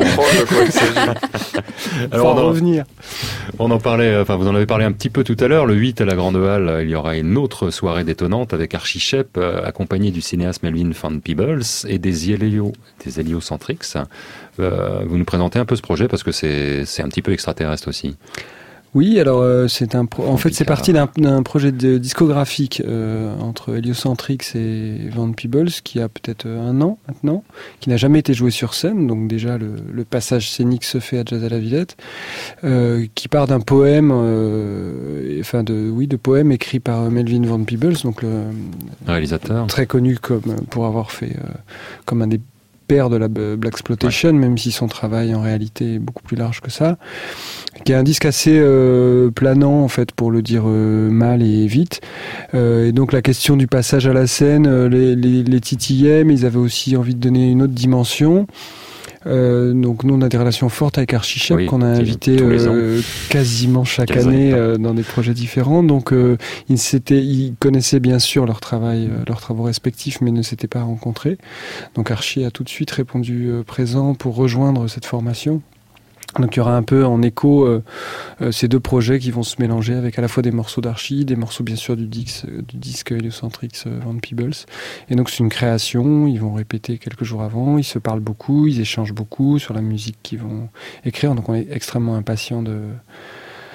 Alors, on en revenir. On en parlait, enfin, vous en avez parlé un petit peu tout à l'heure. Le huit à la Grande Halle, il y aura une autre soirée détonnante avec Archie Shepp, accompagné du cinéaste Melvin Van Peebles et des Helio, des Heliocentrics. Euh, vous nous présentez un peu ce projet parce que c'est, c'est un petit peu extraterrestre aussi. Oui, alors euh, c'est un pro- en fait c'est parti d'un, d'un projet de discographique euh, entre Heliocentrics et Van Peebles qui a peut-être un an maintenant, qui n'a jamais été joué sur scène, donc déjà le, le passage scénique se fait à Jazz à la Villette, euh, qui part d'un poème, euh, enfin de oui de poème écrit par Melvin Van Peebles, donc le réalisateur très connu comme pour avoir fait euh, comme un des de la Blaxploitation, ouais. Même si son travail en réalité est beaucoup plus large que ça, qui est un disque assez euh, planant en fait, pour le dire euh, mal et vite, euh, et donc la question du passage à la scène euh, les, les, les titillait, mais ils avaient aussi envie de donner une autre dimension. Euh, donc nous on a des relations fortes avec Archie Shepp, oui, qu'on a invité euh, quasiment chaque année euh, dans des projets différents, donc euh, ils, s'étaient, ils connaissaient bien sûr leur travail, euh, leurs travaux respectifs, mais ne s'étaient pas rencontrés, donc Archie a tout de suite répondu euh, présent pour rejoindre cette formation. Donc il y aura un peu en écho euh, euh, ces deux projets qui vont se mélanger avec à la fois des morceaux d'Archie, des morceaux bien sûr du disque, du disque Heliocentrics euh, Van Peebles. Et donc c'est une création, ils vont répéter quelques jours avant, ils se parlent beaucoup, ils échangent beaucoup sur la musique qu'ils vont écrire. Donc on est extrêmement impatients de,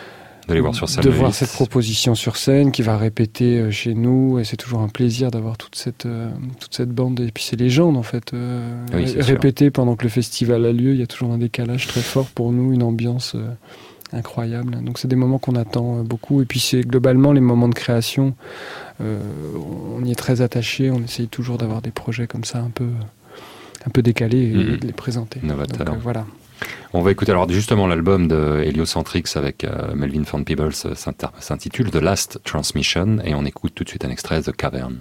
de les voir sur scène. De voir cette proposition sur scène qui va répéter chez nous, et c'est toujours un plaisir d'avoir toute cette, euh, toute cette bande, et puis ces légendes en fait, euh, oui, répétées pendant que le festival a lieu. Il y a toujours un décalage très fort pour nous, une ambiance euh, incroyable. Donc c'est des moments qu'on attend beaucoup, et puis c'est globalement les moments de création. Euh, on y est très attaché, on essaye toujours d'avoir des projets comme ça un peu, un peu décalés et mmh. de les présenter. Novateur. Donc euh, voilà. On va écouter alors justement l'album de Heliocentrix avec euh, Melvin Van Peebles, s'intitule The Last Transmission, et on écoute tout de suite un extrait de The Cavern.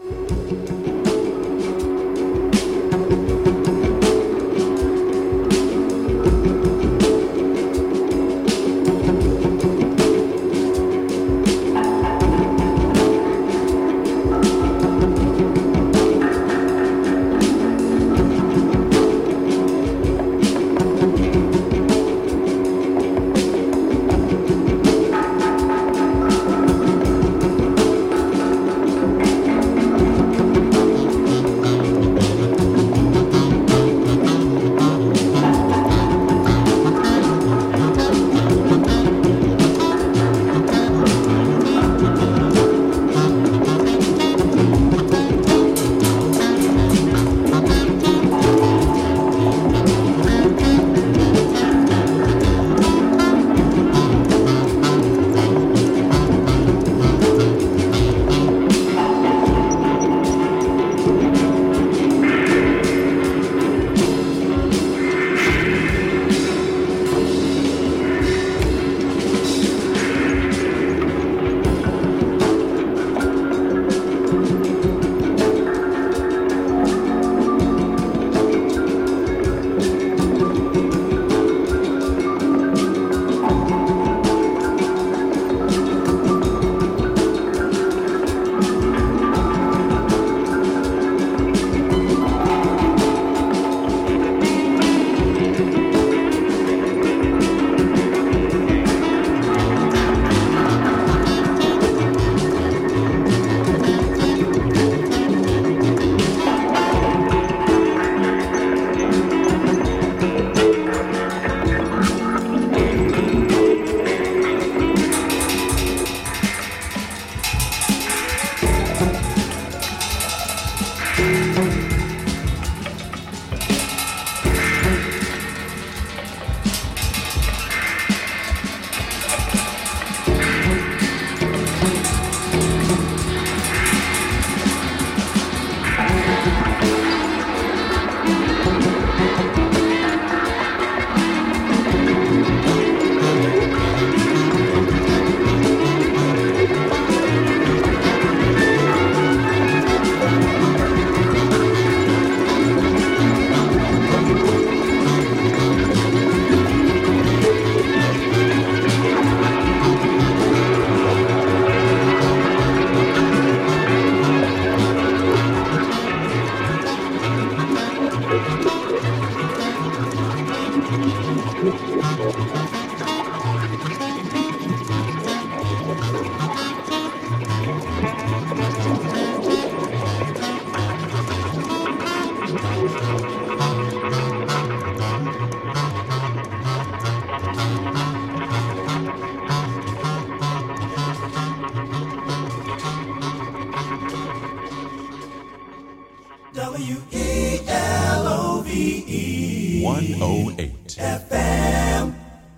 W E L O V E one oh eight F M.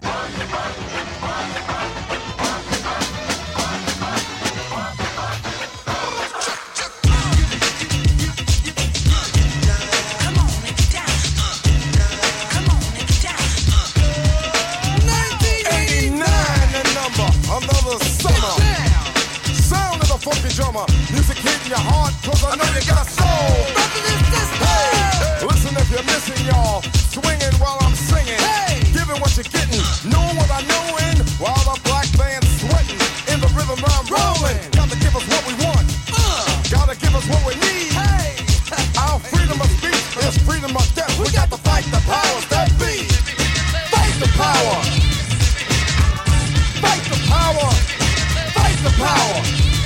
Drummer. Music hitting your heart, cause I know you got a soul. Hey, listen if you're missing, y'all. Swinging while I'm singing. Hey, giving what you're getting. Knowing what I know in. While the black band's sweating. In the rhythm I'm rolling. Gotta give us what we want. Uh, Gotta give us what we need. Hey, our freedom of speech is freedom of death. We got to fight the powers that be. Fight the power. Fight the power. Fight the power.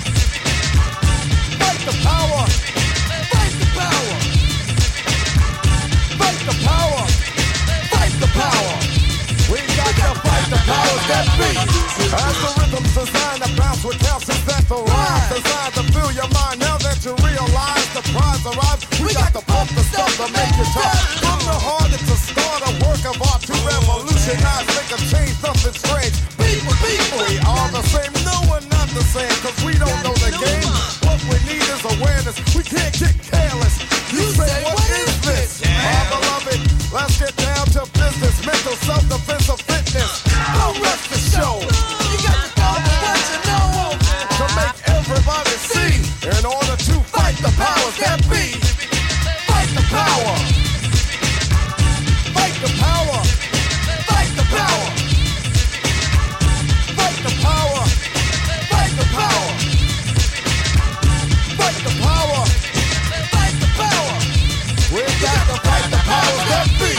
The power, fight the power, fight the power, fight the power. We got to fight the As the rhythm's designed to bounce with calcium that the rhyme designed to fill your mind. Now that you realize the prize arrives, we got to pump the stuff to make it tough. From the heart, it's a start, a work of art to revolutionize, make a change, nothing strange. People, people, we are the same. No, we're not the same, cause we don't know the game. What we need is awareness. We can't get careless. You say, what is this? Our beloved, let's get down to business. Mental self-defense of fitness. Don't rush the show. You got to go with what you know to make everybody see. In order to fight the powers that be. Fight the power. Fight the power. Fight the power. Fight the power. Fight the power. Fight the power. Fight the power. We got to fight the powers that be.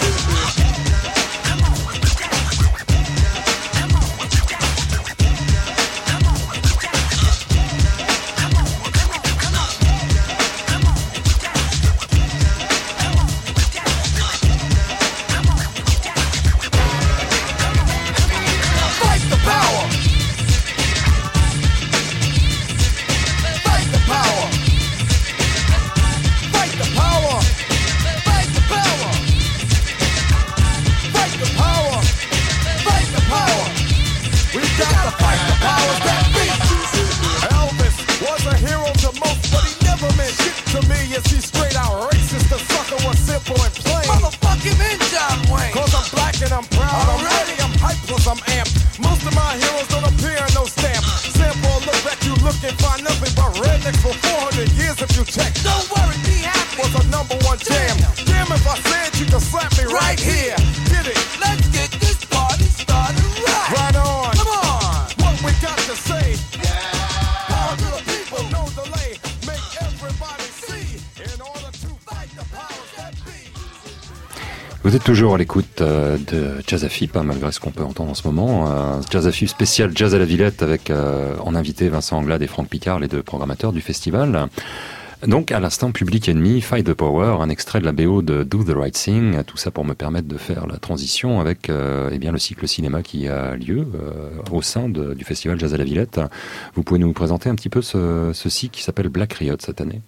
Vous êtes toujours à l'écoute euh, de Jazz A F I P, hein, malgré ce qu'on peut entendre en ce moment. Euh, Jazz A F I P spécial Jazz à la Villette avec euh, en invité Vincent Anglade et Franck Picard, les deux programmateurs du festival. Donc à l'instant, Public Enemy, Fight the Power, un extrait de la B O de Do the Right Thing, tout ça pour me permettre de faire la transition avec euh, eh bien, le cycle cinéma qui a lieu euh, au sein de, du festival Jazz à la Villette. Vous pouvez nous présenter un petit peu ce, ce cycle qui s'appelle Black Riot cette année?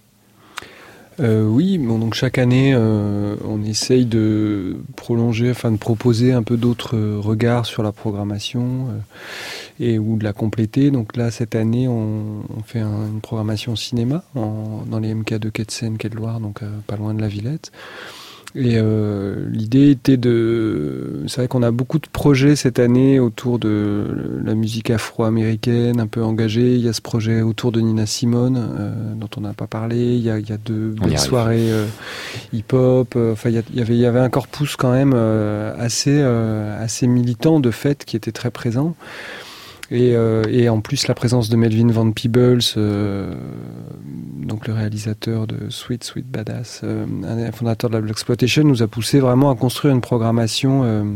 Euh, oui, bon, donc chaque année, euh, on essaye de prolonger, enfin de proposer un peu d'autres regards sur la programmation euh, et ou de la compléter. Donc là, cette année, on, on fait un, une programmation cinéma en, dans les M K de Quai de Seine, Quai de Loire, donc euh, pas loin de la Villette. Et euh, l'idée était de... C'est vrai qu'on a beaucoup de projets cette année autour de la musique afro-américaine, un peu engagée. Il y a ce projet autour de Nina Simone, euh, dont on n'a pas parlé. Il y a, il y a de belles soirées euh, hip-hop. Enfin, il y, a, il y avait, il y avait un corpus quand même euh, assez, euh, assez militant de fait qui était très présent. Et, euh, et en plus la présence de Melvin Van Peebles, euh, donc le réalisateur de Sweet Sweet Badass, euh, un fondateur de la Blaxploitation, nous a poussé vraiment à construire une programmation. Euh,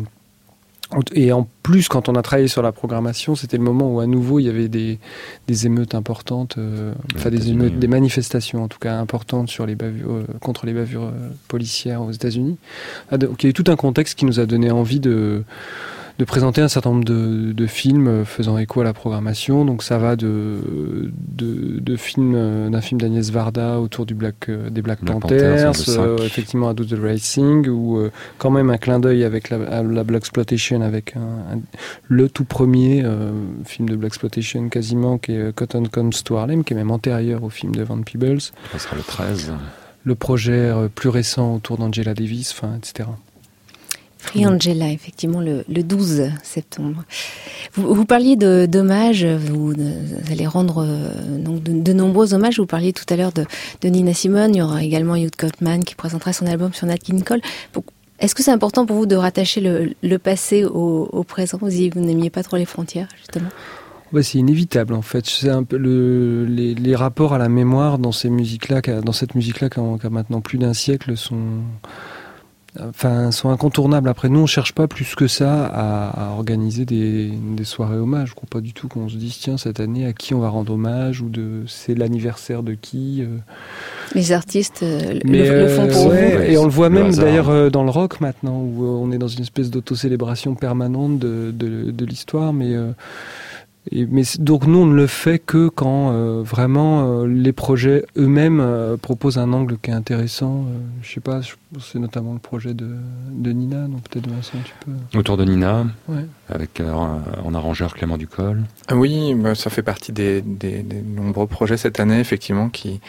et en plus, quand on a travaillé sur la programmation, c'était le moment où à nouveau il y avait des, des émeutes importantes, euh, enfin des émeutes, des manifestations en tout cas importantes sur les bavures, euh, contre les bavures euh, policières aux États-Unis. Donc il y a eu tout un contexte qui nous a donné envie de de présenter un certain nombre de, de films faisant écho à la programmation. Donc ça va de, de, de films, d'un film d'Agnès Varda autour du Black, des Black, Black Panthers, Panthers euh, effectivement à Do the Right Thing, ou euh, quand même un clin d'œil avec la, la Blaxploitation, avec un, un, le tout premier euh, film de Blaxploitation quasiment, qui est Cotton Comes to Harlem, qui est même antérieur au film de Van Peebles. Ça sera le treize. Le projet euh, plus récent autour d'Angela Davis, enfin, et cetera. Free Angela, effectivement, le, le douze septembre. Vous, vous parliez de, d'hommages, vous, de, vous allez rendre euh, donc de, de nombreux hommages. Vous parliez tout à l'heure de, de Nina Simone, il y aura également Hugh Gottman qui présentera son album sur Nat King Cole. Est-ce que c'est important pour vous de rattacher le, le passé au, au présent? Vous disiez que vous n'aimiez pas trop les frontières, justement. Ouais, c'est inévitable en fait. C'est un peu le, les, les rapports à la mémoire dans ces musiques-là, dans cette musique-là qui a, qui a maintenant plus d'un siècle, sont enfin, sont incontournables. Après, nous, on cherche pas plus que ça à, à organiser des, des soirées hommages. Je crois pas du tout qu'on se dise, tiens, cette année, à qui on va rendre hommage, ou de, c'est l'anniversaire de qui. Euh... Les artistes euh, Mais le, le font pour ouais, vous. Et on le voit Le même hasard. d'ailleurs euh, dans le rock maintenant, où euh, on est dans une espèce d'autocélébration permanente de, de, de l'histoire, mais... Euh, Et, mais donc nous on ne le fait que quand euh, vraiment euh, les projets eux-mêmes euh, proposent un angle qui est intéressant. Euh, je sais pas, je, c'est notamment le projet de, de Nina, donc peut-être Vincent tu peux. Autour de Nina, Ouais. avec euh, en arrangeur Clément Ducol. Ah oui, bah, ça fait partie des, des, des nombreux projets cette année effectivement qui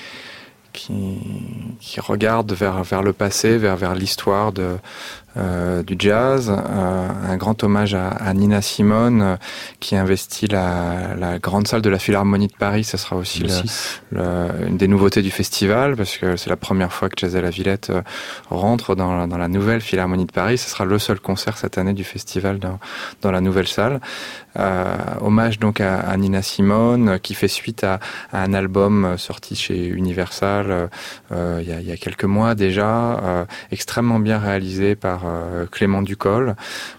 qui, qui regardent vers vers le passé, vers vers l'histoire de Euh, du jazz, euh, un grand hommage à, à Nina Simone euh, qui investit la, la grande salle de la Philharmonie de Paris. Ça sera aussi le, le, une des nouveautés du festival parce que c'est la première fois que Jazz à la Villette euh, rentre dans, dans la nouvelle Philharmonie de Paris. Ce sera le seul concert cette année du festival dans, dans la nouvelle salle. Euh, hommage donc à, à Nina Simone euh, qui fait suite à, à un album euh, sorti chez Universal euh, il y a, il y a quelques mois déjà, euh, extrêmement bien réalisé par euh, Clément Ducol,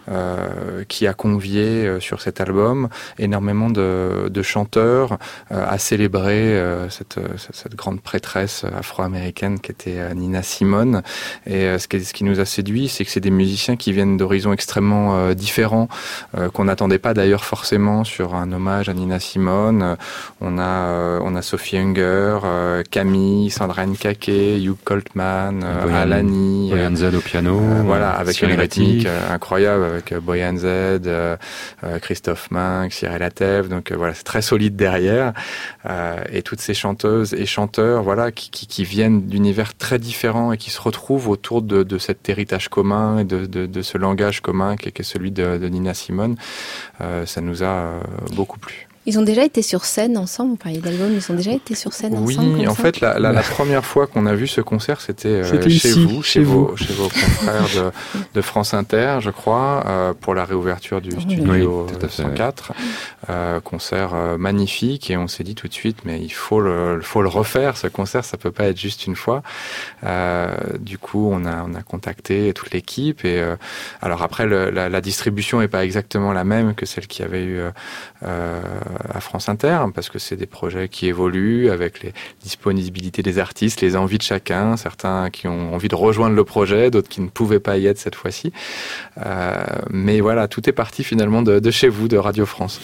euh, qui a convié euh, sur cet album énormément de, de chanteurs euh, à célébrer euh, cette, cette, cette grande prêtresse afro-américaine qui était euh, Nina Simone. Et euh, ce, qui, ce qui nous a séduit, c'est que c'est des musiciens qui viennent d'horizons extrêmement euh, différents, euh, qu'on n'attendait pas d'ailleurs forcément sur un hommage à Nina Simone. Euh, on a euh, on a Sophie Hunger, euh, Camille, Sandra Nkake, Hugh Coltman, euh, Boyan, Alani, Boyan Z au piano, euh, voilà, avec Cyril une rythmique Attif. euh, incroyable avec euh, Boyan Z, euh, euh, Christophe Minck, Cyril Atef. Donc euh, voilà, c'est très solide derrière. Euh, et toutes ces chanteuses et chanteurs, voilà, qui, qui, qui viennent d'univers très différents et qui se retrouvent autour de, de cet héritage commun et de, de, de ce langage commun qui est, qui est celui de, de Nina Simone. Euh, ça nous a euh, beaucoup plu. Ils ont déjà été sur scène ensemble, vous parliez d'album, ils ont déjà été sur scène Oui, ensemble en ça fait, la, la, la première fois qu'on a vu ce concert, c'était, euh, C'était chez ici, vous, chez chez, vos, vous. chez vos confrères de, de France Inter, je crois, euh, pour la réouverture du studio Oui, tout à fait, cent quatre. Euh, concert euh, magnifique, et on s'est dit tout de suite, mais il faut le, faut le refaire, ce concert, ça peut pas être juste une fois. Euh, du coup, on a, on a contacté toute l'équipe, et euh, alors après, le, la, la distribution est pas exactement la même que celle qu'il y avait eu euh, à France Inter, parce que c'est des projets qui évoluent avec les disponibilités des artistes, les envies de chacun, certains qui ont envie de rejoindre le projet, d'autres qui ne pouvaient pas y être cette fois-ci. Euh, mais voilà, tout est parti finalement de, de chez vous, de Radio France.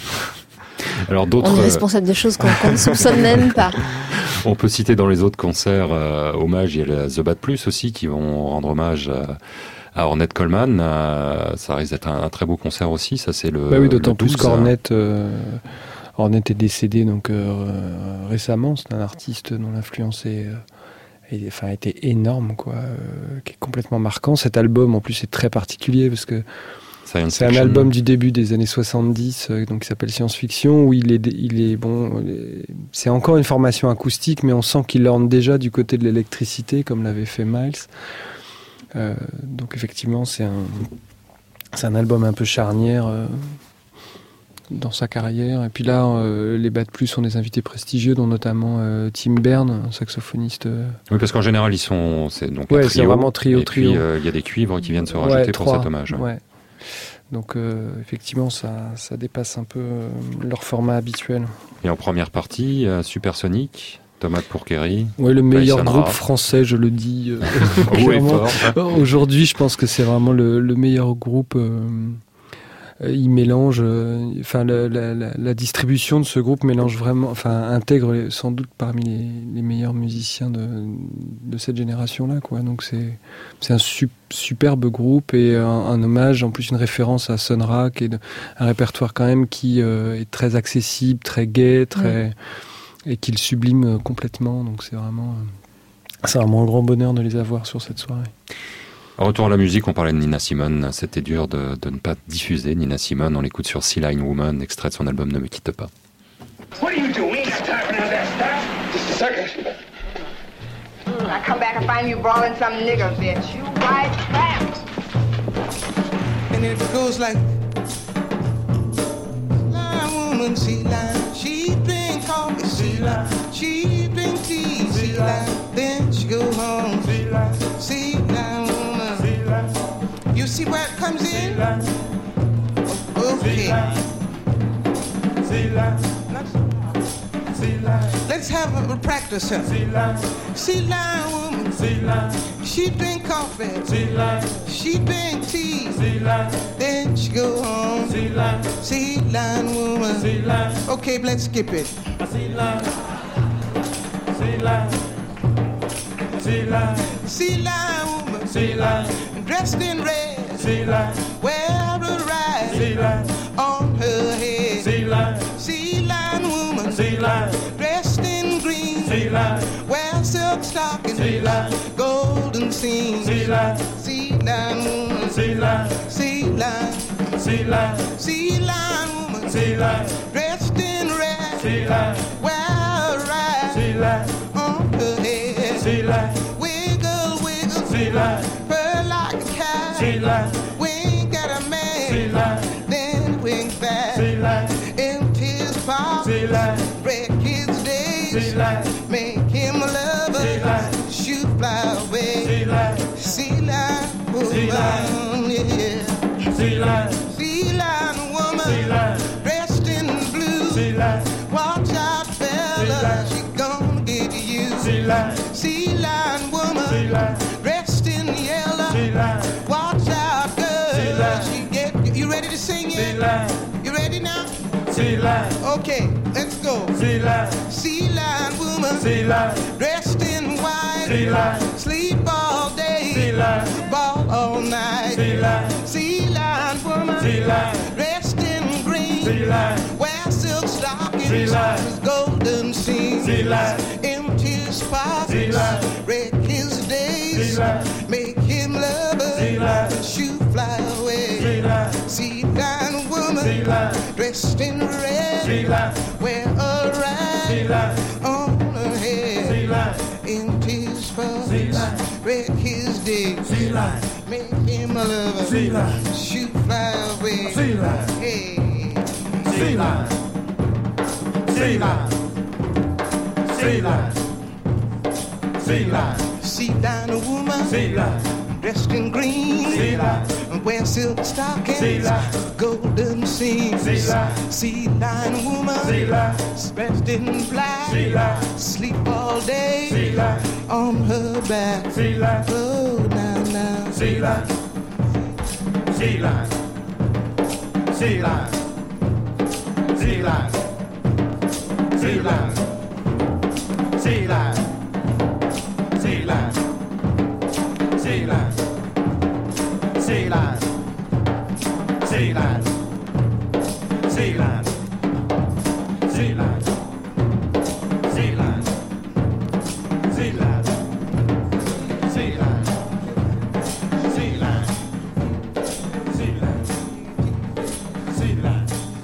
Alors d'autres, On est responsable de choses qu'on qu'on ne soupçonne même pas. On peut citer dans les autres concerts euh, hommages, il y a la The Bad Plus aussi qui vont rendre hommage à, à Ornette Coleman. Euh, ça risque d'être un, un très beau concert aussi. Ça c'est le. Bah oui, d'autant le plus douze. qu'Ornette euh, Ornette est décédé donc euh, récemment. C'est un artiste dont l'influence est, euh, est, enfin, était énorme, quoi, euh, qui est complètement marquant. Cet album en plus est très particulier parce que Science c'est un Fiction. album du début des années soixante-dix, euh, donc qui s'appelle Science Fiction, où il est, il est bon. C'est encore une formation acoustique, mais on sent qu'il orne déjà du côté de l'électricité, comme l'avait fait Miles. Euh, donc effectivement, c'est un, c'est un album un peu charnière euh, dans sa carrière. Et puis là, euh, les Bad Plus sont des invités prestigieux, dont notamment euh, Tim Berne, un saxophoniste. Euh, Oui, parce qu'en général, ils sont, c'est donc Ouais, un c'est trio, vraiment trio, et trio. puis euh, il y a des cuivres qui viennent se ouais, rajouter pour trois, cet hommage. Ouais. Donc euh, effectivement, ça, ça dépasse un peu euh, leur format habituel. Et en première partie, euh, Supersonic, Tomate pour Kerry. Ouais, le meilleur Tyson groupe Ra. français, je le dis. Euh, Haut et clairement. fort. Aujourd'hui, je pense que c'est vraiment le, le meilleur groupe. Euh, euh, il mélange, euh, enfin la, la, la, la distribution de ce groupe mélange vraiment, enfin intègre les- sans doute parmi les, les meilleurs musiciens de, de cette génération-là, quoi. Donc c'est c'est un sup- superbe groupe et un, un hommage, en plus une référence à Sun Ra, qui est de- un répertoire quand même qui euh, est très accessible, très gai, très et qui le sublime euh, complètement. Donc c'est vraiment, euh, c'est vraiment un grand bonheur de les avoir sur cette soirée. Retour à la musique, on parlait de Nina Simone. C'était dur de, de ne pas diffuser Nina Simone. On l'écoute sur Sea Line Woman, extrait de son album Ne me quitte pas. What are you doing? We ain't got time for none of that stuff. Just a second. Mm, I come back and find you brawling some nigger, bitch. You white tramp. And it goes like, line woman, sea line, she drink coffee, sea line, she drink tea, sea line, then she go home, sea line, sea line woman, sea line, Let's have a practice her. Sea lion woman. She drink coffee. She drink tea. Then she go home. Sea lion woman. Okay, let's skip it. Sea lion. Sea lion. Sea lion. Sea lion woman. Sea lion. Dressed in red. Sea lion. Wear a ride. Sea lion. On her head. Sea lion. Sea lion woman. Sea lion. Dressed in green. Sea lion. Wear silk stockings. Sea lion. Golden seams. Sea lion. Sea lion woman. Sea lion. Sea lion. Sea lion. Sea lion woman. Sea lion. Dressed in red. Sea lion. Wear a ride. Sea lion. On her head. Sea lion. Wiggle, wiggle. Sea lion. Purr like a cat. Sea lion. Wink at a man. Sea lion. Then wink back. Sea lion. Empty his pocket. Sea lion. Break his days. Sea lion. Make him a lover. Sea lion. Shoot fly away. Sea lion. Sea lion woman. Yeah. Sea lion. Sea lion woman. Sea lion. Dressed in blue. Sea lion. Watch out, fella. She gonna get you. Sea lion. Sea lion woman. Sea lion. Dressed in yellow. Sea lion. Watch out, girl. Sea lion. She get you. You ready to sing it? Sea lion. You ready now? Sea lion. Okay, let's go. Sea lion. Sea lion woman. Sea lion. Dressed in white. Sea lion. Sleep all day. Sea lion. Ball all night. Sea lion. Sea lion woman. Sea lion. Dressed in green. Sea lion. Wear silk stockings. Sea lion. With golden seams. Sea lion. Empty his pockets. Sea lion. Wreck his days. Sea lion. Make him lover. Sea lion. Shoot fly away. Sea lion. Sea lion woman. Sea lion. Dressed in red. Sea lion. Wear a rag. Sea lion. On her head. Sea lion. Empty his pockets. Sea lion. Wreck his days. Sea lion. Make him a lover. Sea lion. Shoot fly away. Sea lion. Hey. Sea lion. Sea lion. Sea lion. Sea lion. Sea lion woman. Sea lion. Dressed in green. Sea lion. Wear silk stockings. Sea lion. Golden seams. Sea lion. Sea lion woman. Sea lion. Dressed in black. Sea lion. Sleep all day. Sea lion. On her back. Sea lion. Oh, now, now. Sea lion. Sea lion. Sea lion. Sea lion. Sea lion. Sea lion. Sea lion. Sea lion. Sea lion. Sea lion. Sea lion. Sea lion. Sea lion. Sea lion. Sea lion. Sea lion. Sea lion. Sea lion.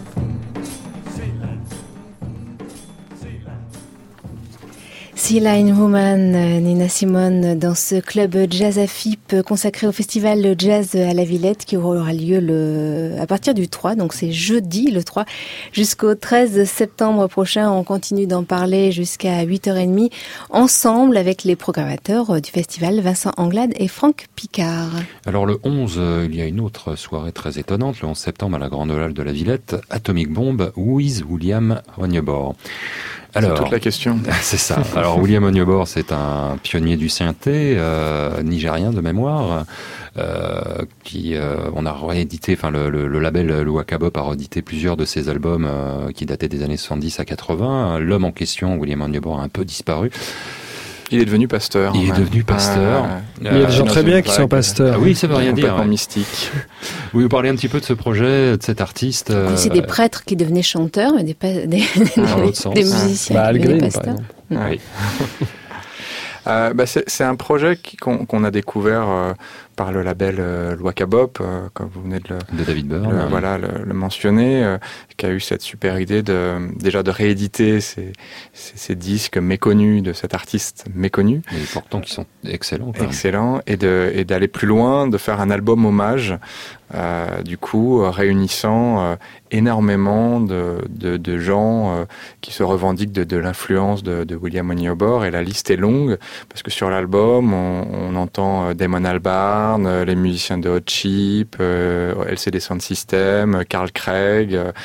Sea Lion Woman, Nina Simone, dans ce club Jazz à F I P consacré au festival Jazz à la Villette qui aura lieu le, à partir du trois, donc c'est jeudi le trois, jusqu'au treize septembre prochain. On continue d'en parler jusqu'à huit heures trente ensemble avec les programmateurs du festival, Vincent Anglade et Franck Picard. Alors le onze, il y a une autre soirée très étonnante, le onze septembre à la Grande Halle de la Villette, Atomic Bomb, with William Onyeabor. Alors, c'est toute la question. C'est ça. Alors William Onyeabor, c'est un pionnier du synthé euh, nigérien de mémoire, euh, qui euh, on a réédité, enfin le, le, le label le Waka Bop a réédité plusieurs de ses albums euh, qui dataient des années soixante-dix à quatre-vingts. L'homme en question, William Onyeabor, a un peu disparu. Il est devenu pasteur. Il est devenu pasteur. Ah, il y a des gens très bien qui sont pasteurs. Ah oui, ça veut rien dire. Complètement mystique. Vous nous parlez un petit peu de ce projet, de cet artiste. Euh... C'est des prêtres qui devenaient chanteurs, mais des, pa- des, dans des, l'autre sens. des musiciens bah, qui devenaient Green, pasteurs. Oui. Euh, bah c'est, c'est un projet qui, qu'on, qu'on a découvert euh, par le label euh, Waka Bop, euh, comme vous venez de le, de David Byrne, le, hein. voilà, le, le mentionner, euh, qui a eu cette super idée de déjà de rééditer ces, ces, ces disques méconnus de cet artiste méconnu, mais pourtant qui sont excellents. Excellents, et de et d'aller plus loin, de faire un album hommage. Euh, du coup, euh, réunissant euh, énormément de, de, de gens euh, qui se revendiquent de, de l'influence de, de William Onyeabor, et la liste est longue, parce que sur l'album, on, on entend euh, Damon Albarn, euh, les musiciens de Hot Chip, euh, L C D Sound System, euh, Carl Craig, euh,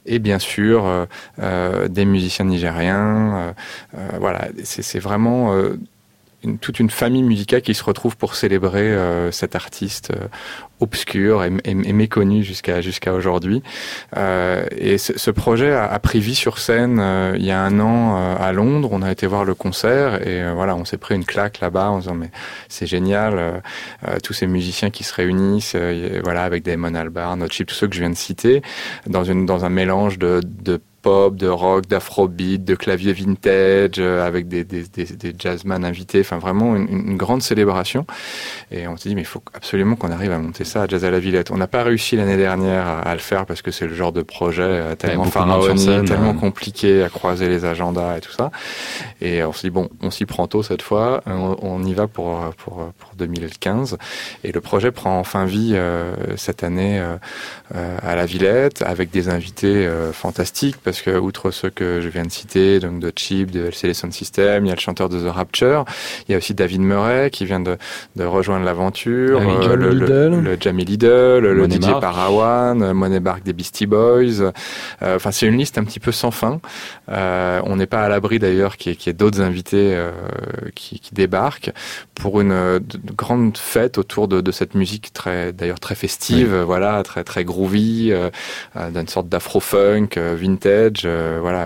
et bien sûr euh, euh, des musiciens nigériens. Euh, euh, voilà, c'est, c'est vraiment euh, une, toute une famille musicale qui se retrouve pour célébrer euh, cet artiste euh, obscur et, et, et méconnu jusqu'à jusqu'à aujourd'hui. Euh, et ce, ce projet a, a pris vie sur scène euh, il y a un an euh, à Londres. On a été voir le concert et euh, voilà, on s'est pris une claque là-bas en disant mais c'est génial, euh, euh, tous ces musiciens qui se réunissent, euh, voilà, avec Damon Albarn, Hot Chip, tous ceux que je viens de citer, dans une dans un mélange de, de pop, de rock, d'afrobeat, de clavier vintage, euh, avec des, des, des, des jazzman invités, enfin vraiment une, une grande célébration. Et on s'est dit, mais il faut absolument qu'on arrive à monter ça à Jazz à la Villette. On n'a pas réussi l'année dernière à, à le faire parce que c'est le genre de projet euh, tellement pharaonique, tellement hein. compliqué à croiser les agendas et tout ça. Et on s'est dit, bon, on s'y prend tôt cette fois, on, on y va pour, pour, pour deux mille quinze. Et le projet prend enfin vie euh, cette année euh, euh, à la Villette, avec des invités euh, fantastiques, parce que outre ceux que je viens de citer, donc de Chip, de L C D Sound System, il y a le chanteur de The Rapture, il y a aussi David Murray qui vient de, de rejoindre l'aventure, ah oui, euh, le, le, le Jamie Lidl, le, le D J Mark. Parawan, Money Bark des Beastie Boys. Euh, enfin, c'est une liste un petit peu sans fin. Euh, on n'est pas à l'abri d'ailleurs qu'il y ait, qu'il y ait d'autres invités euh, qui, qui débarquent pour une, une grande fête autour de, de cette musique très, d'ailleurs très festive, oui. voilà, très très groovy, euh, d'une sorte d'afro-funk, euh, vintage. Euh, voilà,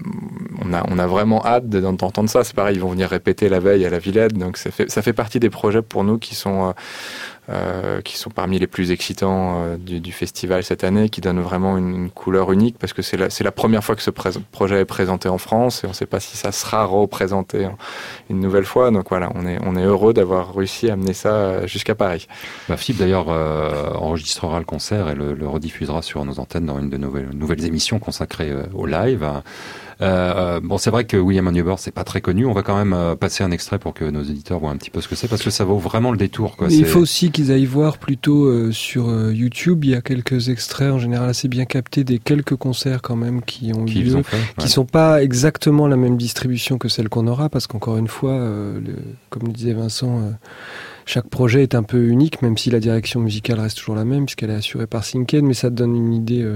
on a on a vraiment hâte d'entendre ça. C'est pareil, ils vont venir répéter la veille à la Villette, donc ça fait ça fait partie des projets pour nous qui sont euh, euh, qui sont parmi les plus excitants euh, du, du festival cette année, qui donnent vraiment une, une couleur unique parce que c'est la c'est la première fois que ce pré- projet est présenté en France et on ne sait pas si ça sera représenté une nouvelle fois. Donc voilà, on est on est heureux d'avoir réussi à amener ça jusqu'à Paris. Bah, Philippe d'ailleurs euh, enregistrera le concert et le, le rediffusera sur nos antennes dans une de nos nouvelles, nouvelles émissions consacrées euh, au live. Euh, bon, c'est vrai que William on Your Board, c'est pas très connu. On va quand même euh, passer un extrait pour que nos éditeurs voient un petit peu ce que c'est, parce que ça vaut vraiment le détour, quoi. Il c'est... faut aussi qu'ils aillent voir plutôt euh, sur euh, YouTube. Il y a quelques extraits, en général assez bien captés, des quelques concerts quand même qui ont qui eu lieu, ont fait, ouais. qui sont pas exactement la même distribution que celle qu'on aura, parce qu'encore une fois, euh, le, comme le disait Vincent, euh, chaque projet est un peu unique, même si la direction musicale reste toujours la même, puisqu'elle est assurée par Synced, mais ça donne une idée euh,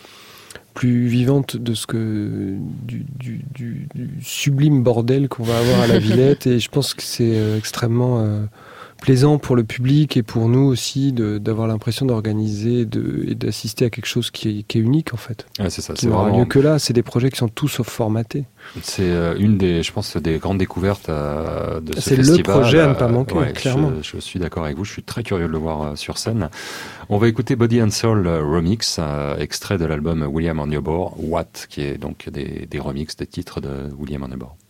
plus vivante de ce que du, du, du, du sublime bordel qu'on va avoir à la Villette. Et je pense que c'est euh, extrêmement euh, plaisant pour le public et pour nous aussi de, d'avoir l'impression d'organiser de, et d'assister à quelque chose qui est, qui est unique en fait. Ouais, c'est ça. Qui c'est n'aura vraiment... lieu que là. C'est des projets qui sont tous sauf formatés. C'est euh, une des, je pense, des grandes découvertes euh, de ce c'est festival. C'est le projet à ne pas manquer, ouais, clairement. Je, je suis d'accord avec vous. Je suis très curieux de le voir euh, sur scène. On va écouter Body and Soul euh, Remix, euh, extrait de l'album William on Your Board, What, qui est donc des, des remixes des titres de William on Your Board.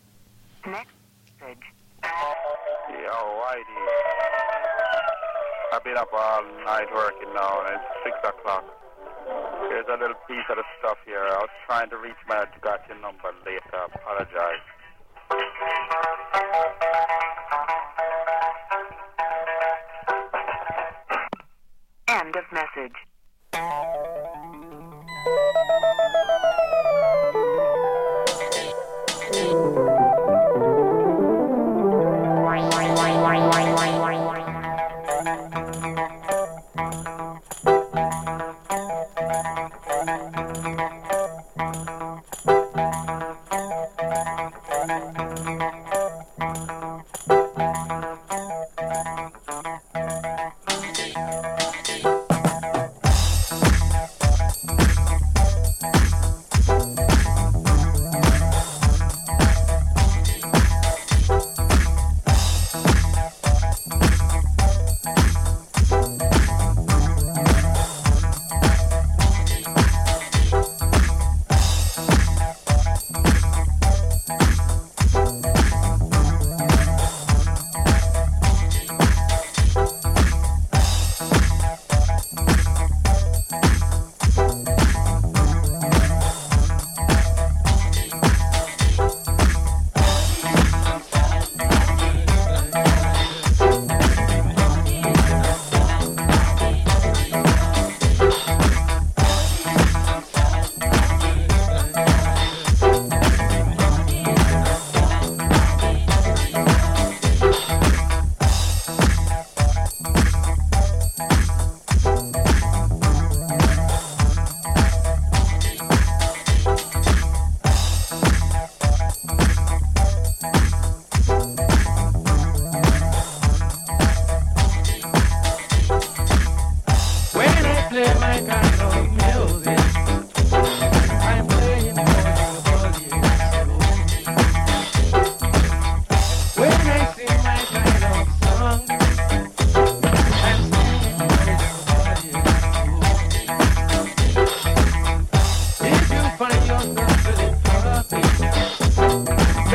I've been up all night working now, and it's six o'clock. Here's a little piece of the stuff here. I was trying to reach my got your number later. I apologize. End of message.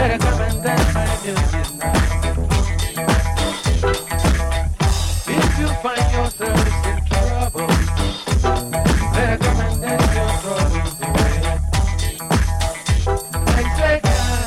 Better come and dance my music now. If you find yourself in trouble, better come and dance your troubles away. Like say,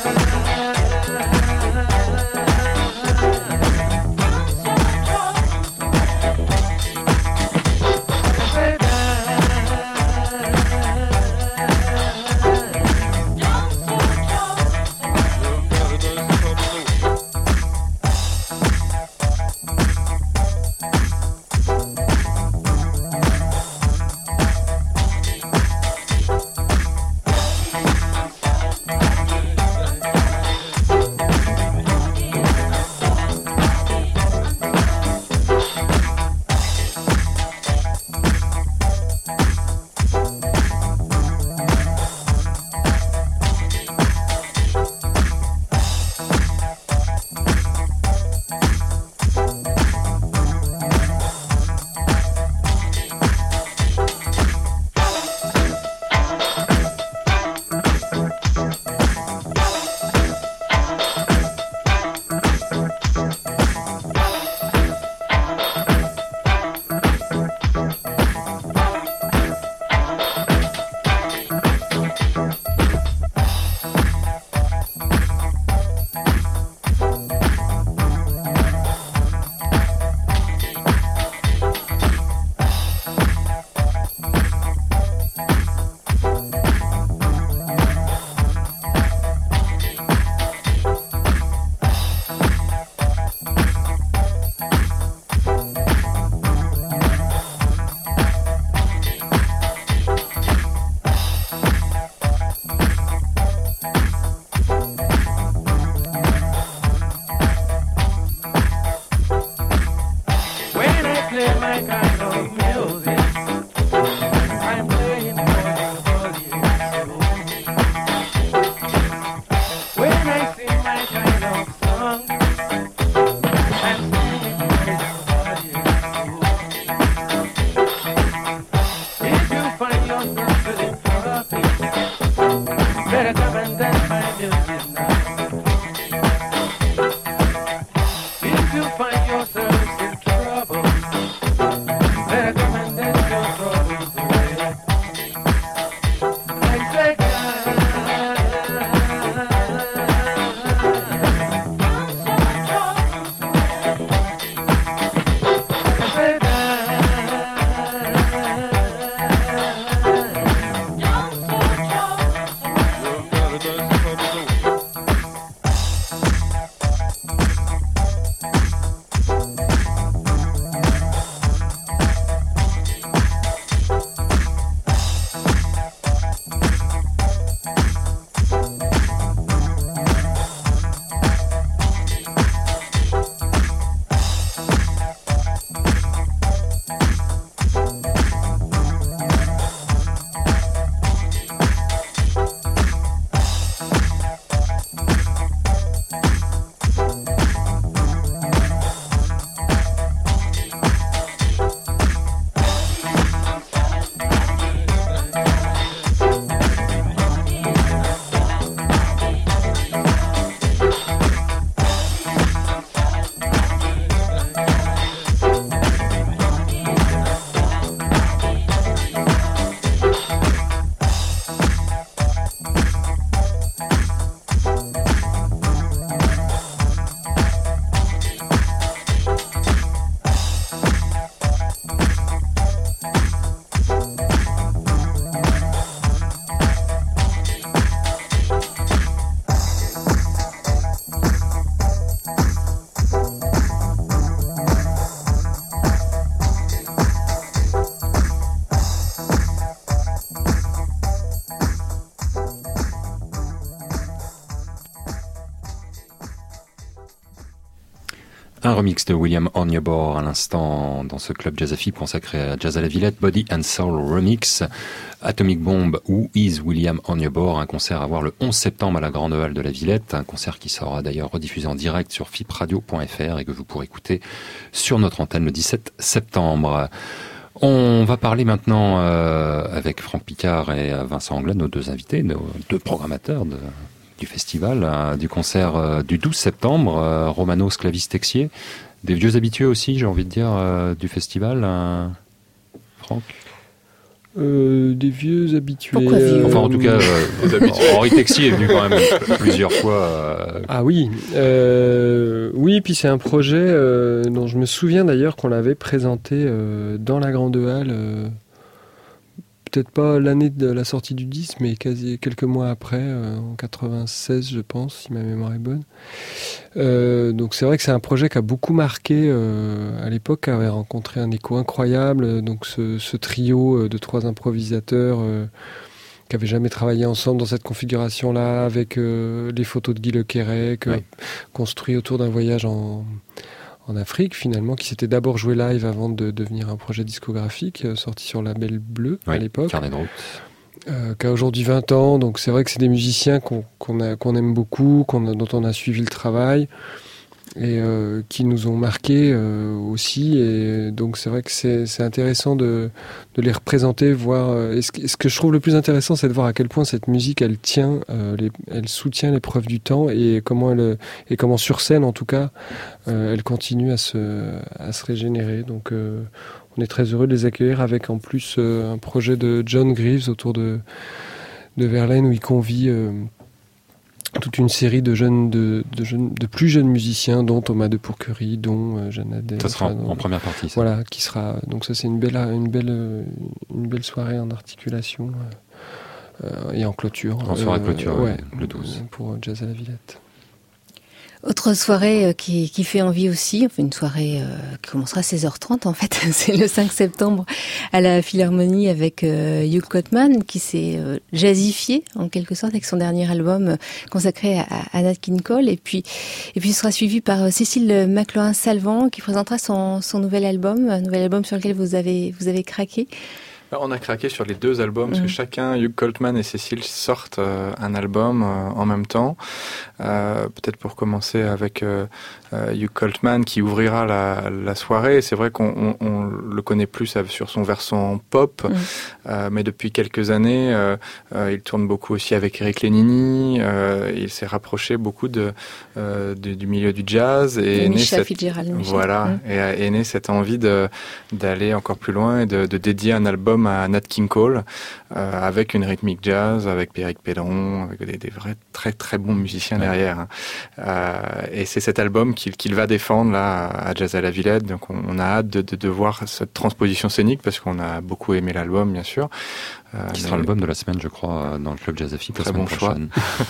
Un remix de William Orniobor à l'instant dans ce club Jazz Afib consacré à Jazz à la Villette, Body and Soul Remix. Atomic Bomb, Who is William Orniobor, un concert à voir le onze septembre à la Grande Halle de la Villette, un concert qui sera d'ailleurs rediffusé en direct sur fipradio point f r et que vous pourrez écouter sur notre antenne le dix-sept septembre. On va parler maintenant euh, avec Franck Picard et Vincent Anglade, nos deux invités, nos deux programmateurs de du festival, euh, du concert euh, du douze septembre, euh, Romanos Clavis Texier. Des vieux habitués aussi, j'ai envie de dire, euh, du festival, euh, Franck Euh, des vieux habitués. Pourquoi vieux ? Enfin, en tout cas, euh, Henri Texier est venu quand même plusieurs fois. Euh... Ah oui, euh, oui, puis c'est un projet euh, dont je me souviens d'ailleurs qu'on l'avait présenté euh, dans la Grande Halle, euh, peut-être pas l'année de la sortie du disque, mais quasi quelques mois après, euh, en quatre-vingt-seize, je pense, si ma mémoire est bonne. Euh, donc c'est vrai que c'est un projet qui a beaucoup marqué euh, à l'époque, qui avait rencontré un écho incroyable. Donc ce, ce trio de trois improvisateurs euh, qui n'avaient jamais travaillé ensemble dans cette configuration-là, avec euh, les photos de Guy Le Quérec, euh, oui. construit autour d'un voyage en, en Afrique, finalement, qui s'était d'abord joué live avant de devenir un projet discographique, euh, sorti sur Label Bleu oui, à l'époque. Carnet de route. Euh, qui a aujourd'hui vingt ans, donc c'est vrai que c'est des musiciens qu'on, qu'on, a, qu'on aime beaucoup, qu'on a, dont on a suivi le travail et euh, qui nous ont marqués euh, aussi, et donc c'est vrai que c'est, c'est intéressant de, de les représenter, voir, euh, et ce, ce que je trouve le plus intéressant, c'est de voir à quel point cette musique elle tient, euh, les, elle soutient l'épreuve du temps, et comment elle, et comment sur scène en tout cas euh, elle continue à se, à se régénérer, donc euh, on est très heureux de les accueillir avec en plus euh, un projet de John Greaves autour de, de Verlaine, où il convie euh, toute une série de jeunes, de, de jeunes, de plus jeunes musiciens, dont Thomas de Pourquerie, dont euh, Jeanne Adel. Ça sera enfin, en, dont, en première partie. Ça. Voilà, qui sera. Donc ça c'est une belle, une belle, une belle soirée en articulation euh, et en clôture. En soirée euh, clôture, ouais, le douze. Pour Jazz à la Villette. Autre soirée euh, qui, qui fait envie aussi, enfin une soirée euh, qui commencera à seize heures trente en fait, c'est le cinq septembre à la Philharmonie avec euh, Hugh Cotman qui s'est euh, jazzifié en quelque sorte avec son dernier album euh, consacré à, à Nat King Cole, et puis et puis ce sera suivi par euh, Cécile McLaurin-Salvant qui présentera son, son nouvel album, un nouvel album sur lequel vous avez vous avez craqué. On a craqué sur les deux albums, parce que chacun, Hugh Coltman et Cécile, sortent euh, un album euh, en même temps. Euh, peut-être pour commencer avec euh, euh, Hugh Coltman, qui ouvrira la, la soirée. C'est vrai qu'on on, on le connaît plus sur son versant pop, mmh. euh, mais depuis quelques années, euh, euh, il tourne beaucoup aussi avec Eric Lénini. Euh, il s'est rapproché beaucoup de, euh, de, du milieu du jazz. Et, et Micha cette, Fitzgerald. Voilà, mmh. et est née cette envie de, d'aller encore plus loin et de, de dédier un album à Nat King Cole, euh, avec une rythmique jazz, avec Pierrick Pédron, avec des, des vrais très très bons musiciens ouais. derrière. Hein. Euh, et c'est cet album qu'il, qu'il va défendre là à Jazz à la Villette. Donc on, on a hâte de, de, de voir cette transposition scénique, parce qu'on a beaucoup aimé l'album, bien sûr. Euh, qui sera l'album de la semaine, je crois, dans le club Jazz à F I P la semaine bon prochaine.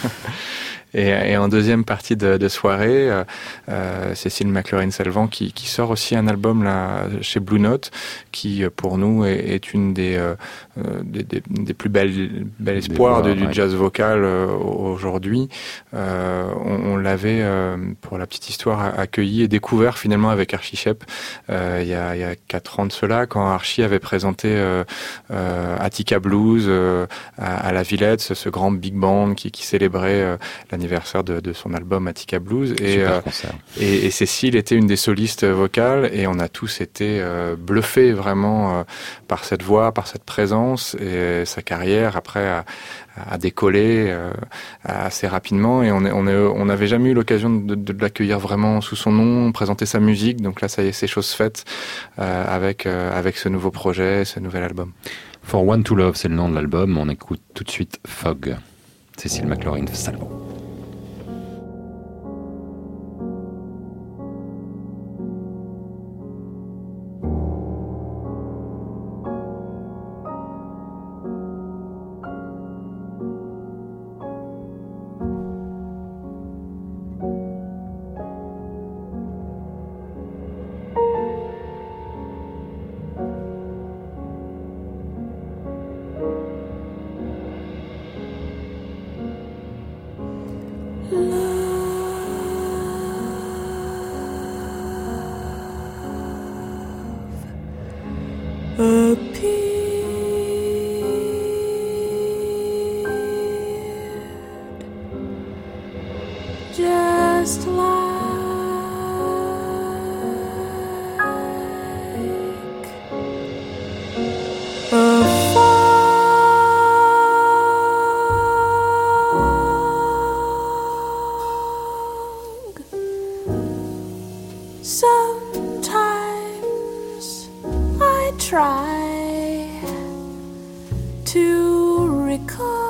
Et, et en deuxième partie de, de soirée, euh, euh, Cécile McLaurin-Salvant qui, qui sort aussi un album là chez Blue Note, qui pour nous est, est une des, euh, des, des, des plus belles, belles espoirs voix, du, du ouais. jazz vocal euh, aujourd'hui. Euh, on, on l'avait, euh, pour la petite histoire, accueilli et découvert finalement avec Archie Shepp euh, il y a, il y a quatre ans de cela, quand Archie avait présenté euh, euh, Attica Blues euh, à, à la Villette, ce, ce grand big band qui, qui célébrait euh, la anniversaire de, de son album Attica Blues, et, euh, et, et Cécile était une des solistes vocales, et on a tous été euh, bluffés vraiment euh, par cette voix, par cette présence, et sa carrière après a, a décollé euh, assez rapidement, et on est, on est, on n'avait jamais eu l'occasion de, de, de l'accueillir vraiment sous son nom, présenter sa musique, donc là ça y est, c'est chose faite euh, avec, euh, avec ce nouveau projet, ce nouvel album. For One to Love, c'est le nom de l'album. On écoute tout de suite Fog, Cécile McLaurin-Salvant. Just like a fall Sometimes I try to recall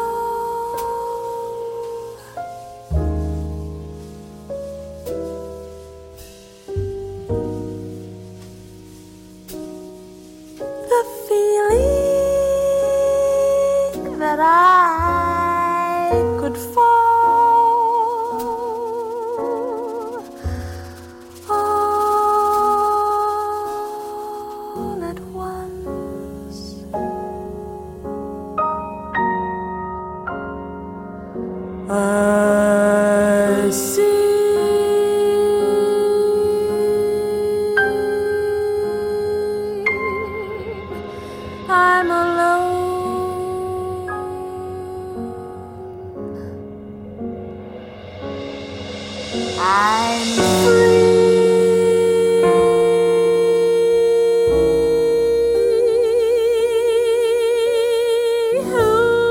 the feeling that I could fall all at once. I see I'm alone. I'm free. Who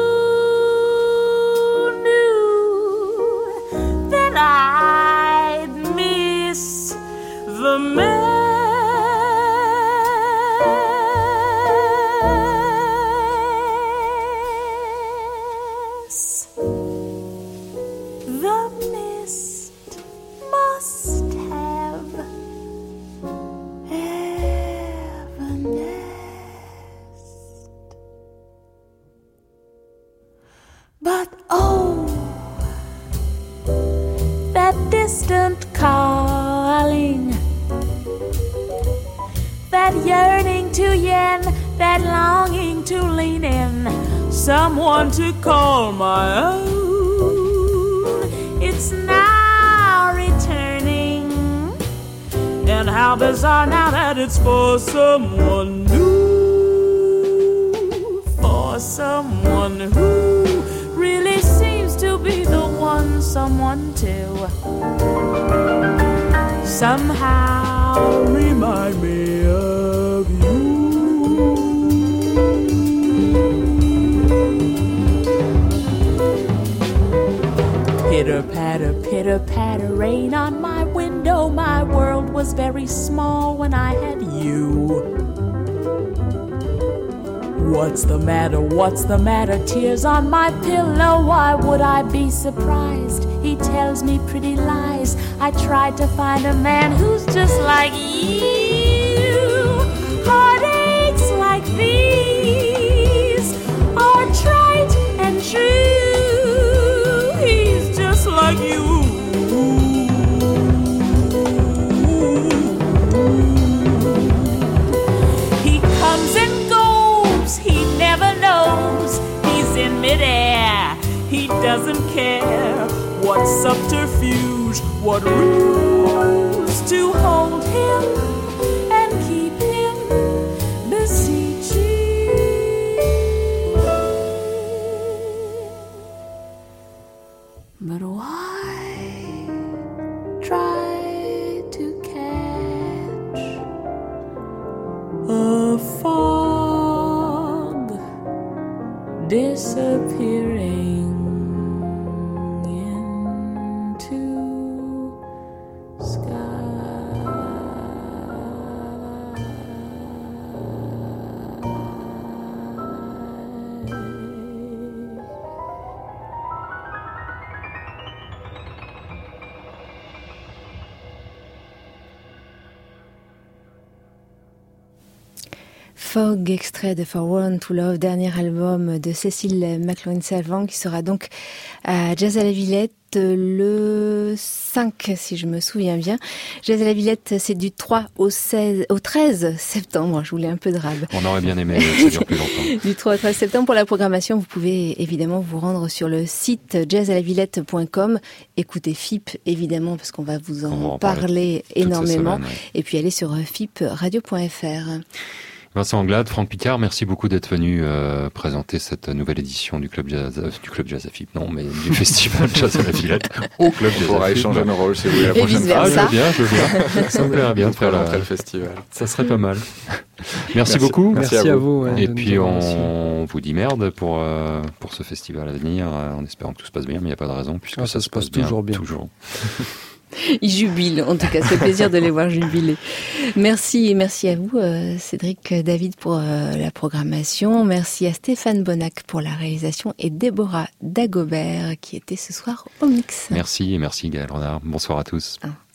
knew that I'd miss the mess? The mist must have evanesced. But oh, that distant calling, that yearning to yen, that longing to lean in, someone to call my own. It's now returning, and how bizarre now that it's for someone new, for someone who really seems to be the one, someone to somehow remind me of you. Pitter patter, pitter patter, rain on my window. My world was very small when I had you. What's the matter? What's the matter? Tears on my pillow. Why would I be surprised? He tells me pretty lies. I tried to find a man who's just like you. Heartaches like these are trite and true. He's just like you. He comes and goes, he never knows. He's in midair, he doesn't care. What subterfuge, what ruse to hold him and keep him beseeching. But why try to catch a fog disappearing into sky? Fog, extrait de For One to Love, dernier album de Cécile McLoughlin-Salvant, qui sera donc à Jazz à la Villette le cinq, si je me souviens bien. Jazz à la Villette, c'est du trois au seize, au treize septembre. Je voulais un peu de rab. On aurait bien aimé que ça dure plus longtemps. Du trois au treize septembre. Pour la programmation, vous pouvez évidemment vous rendre sur le site jazz à la villette point com. Écoutez F I P, évidemment, parce qu'on va vous en, va en parler, parler énormément. Semaines, ouais. Et puis allez sur f i p radio point f r. Vincent Anglade, Franck Picard, merci beaucoup d'être venu euh, présenter cette nouvelle édition du Club Jazz, euh, du Club Jazz à F I P, non, mais du Festival Jazz à la Villette au Club Jazz à F I P. On pourra échanger nos rôles si vous voulez la prochaine fois. Ah, je veux bien, je veux bien. Ça me plairait bien de faire la... le festival. Ça serait pas mal. Merci, Merci beaucoup. Merci, Merci à vous. Ouais, Et puis on vous dit merde pour euh, pour ce festival à venir, euh, en espérant que tout se passe bien, mais il n'y a pas de raison puisque ah, ça, ça se passe, passe bien, toujours bien. Toujours. Ils jubilent, en tout cas, c'est plaisir de les voir jubiler. Merci, merci à vous, euh, Cédric David, pour euh, la programmation. Merci à Stéphane Bonnac pour la réalisation et Déborah Dagobert qui était ce soir au mix. Merci et merci Gaël Renard. Bonsoir à tous. Ah.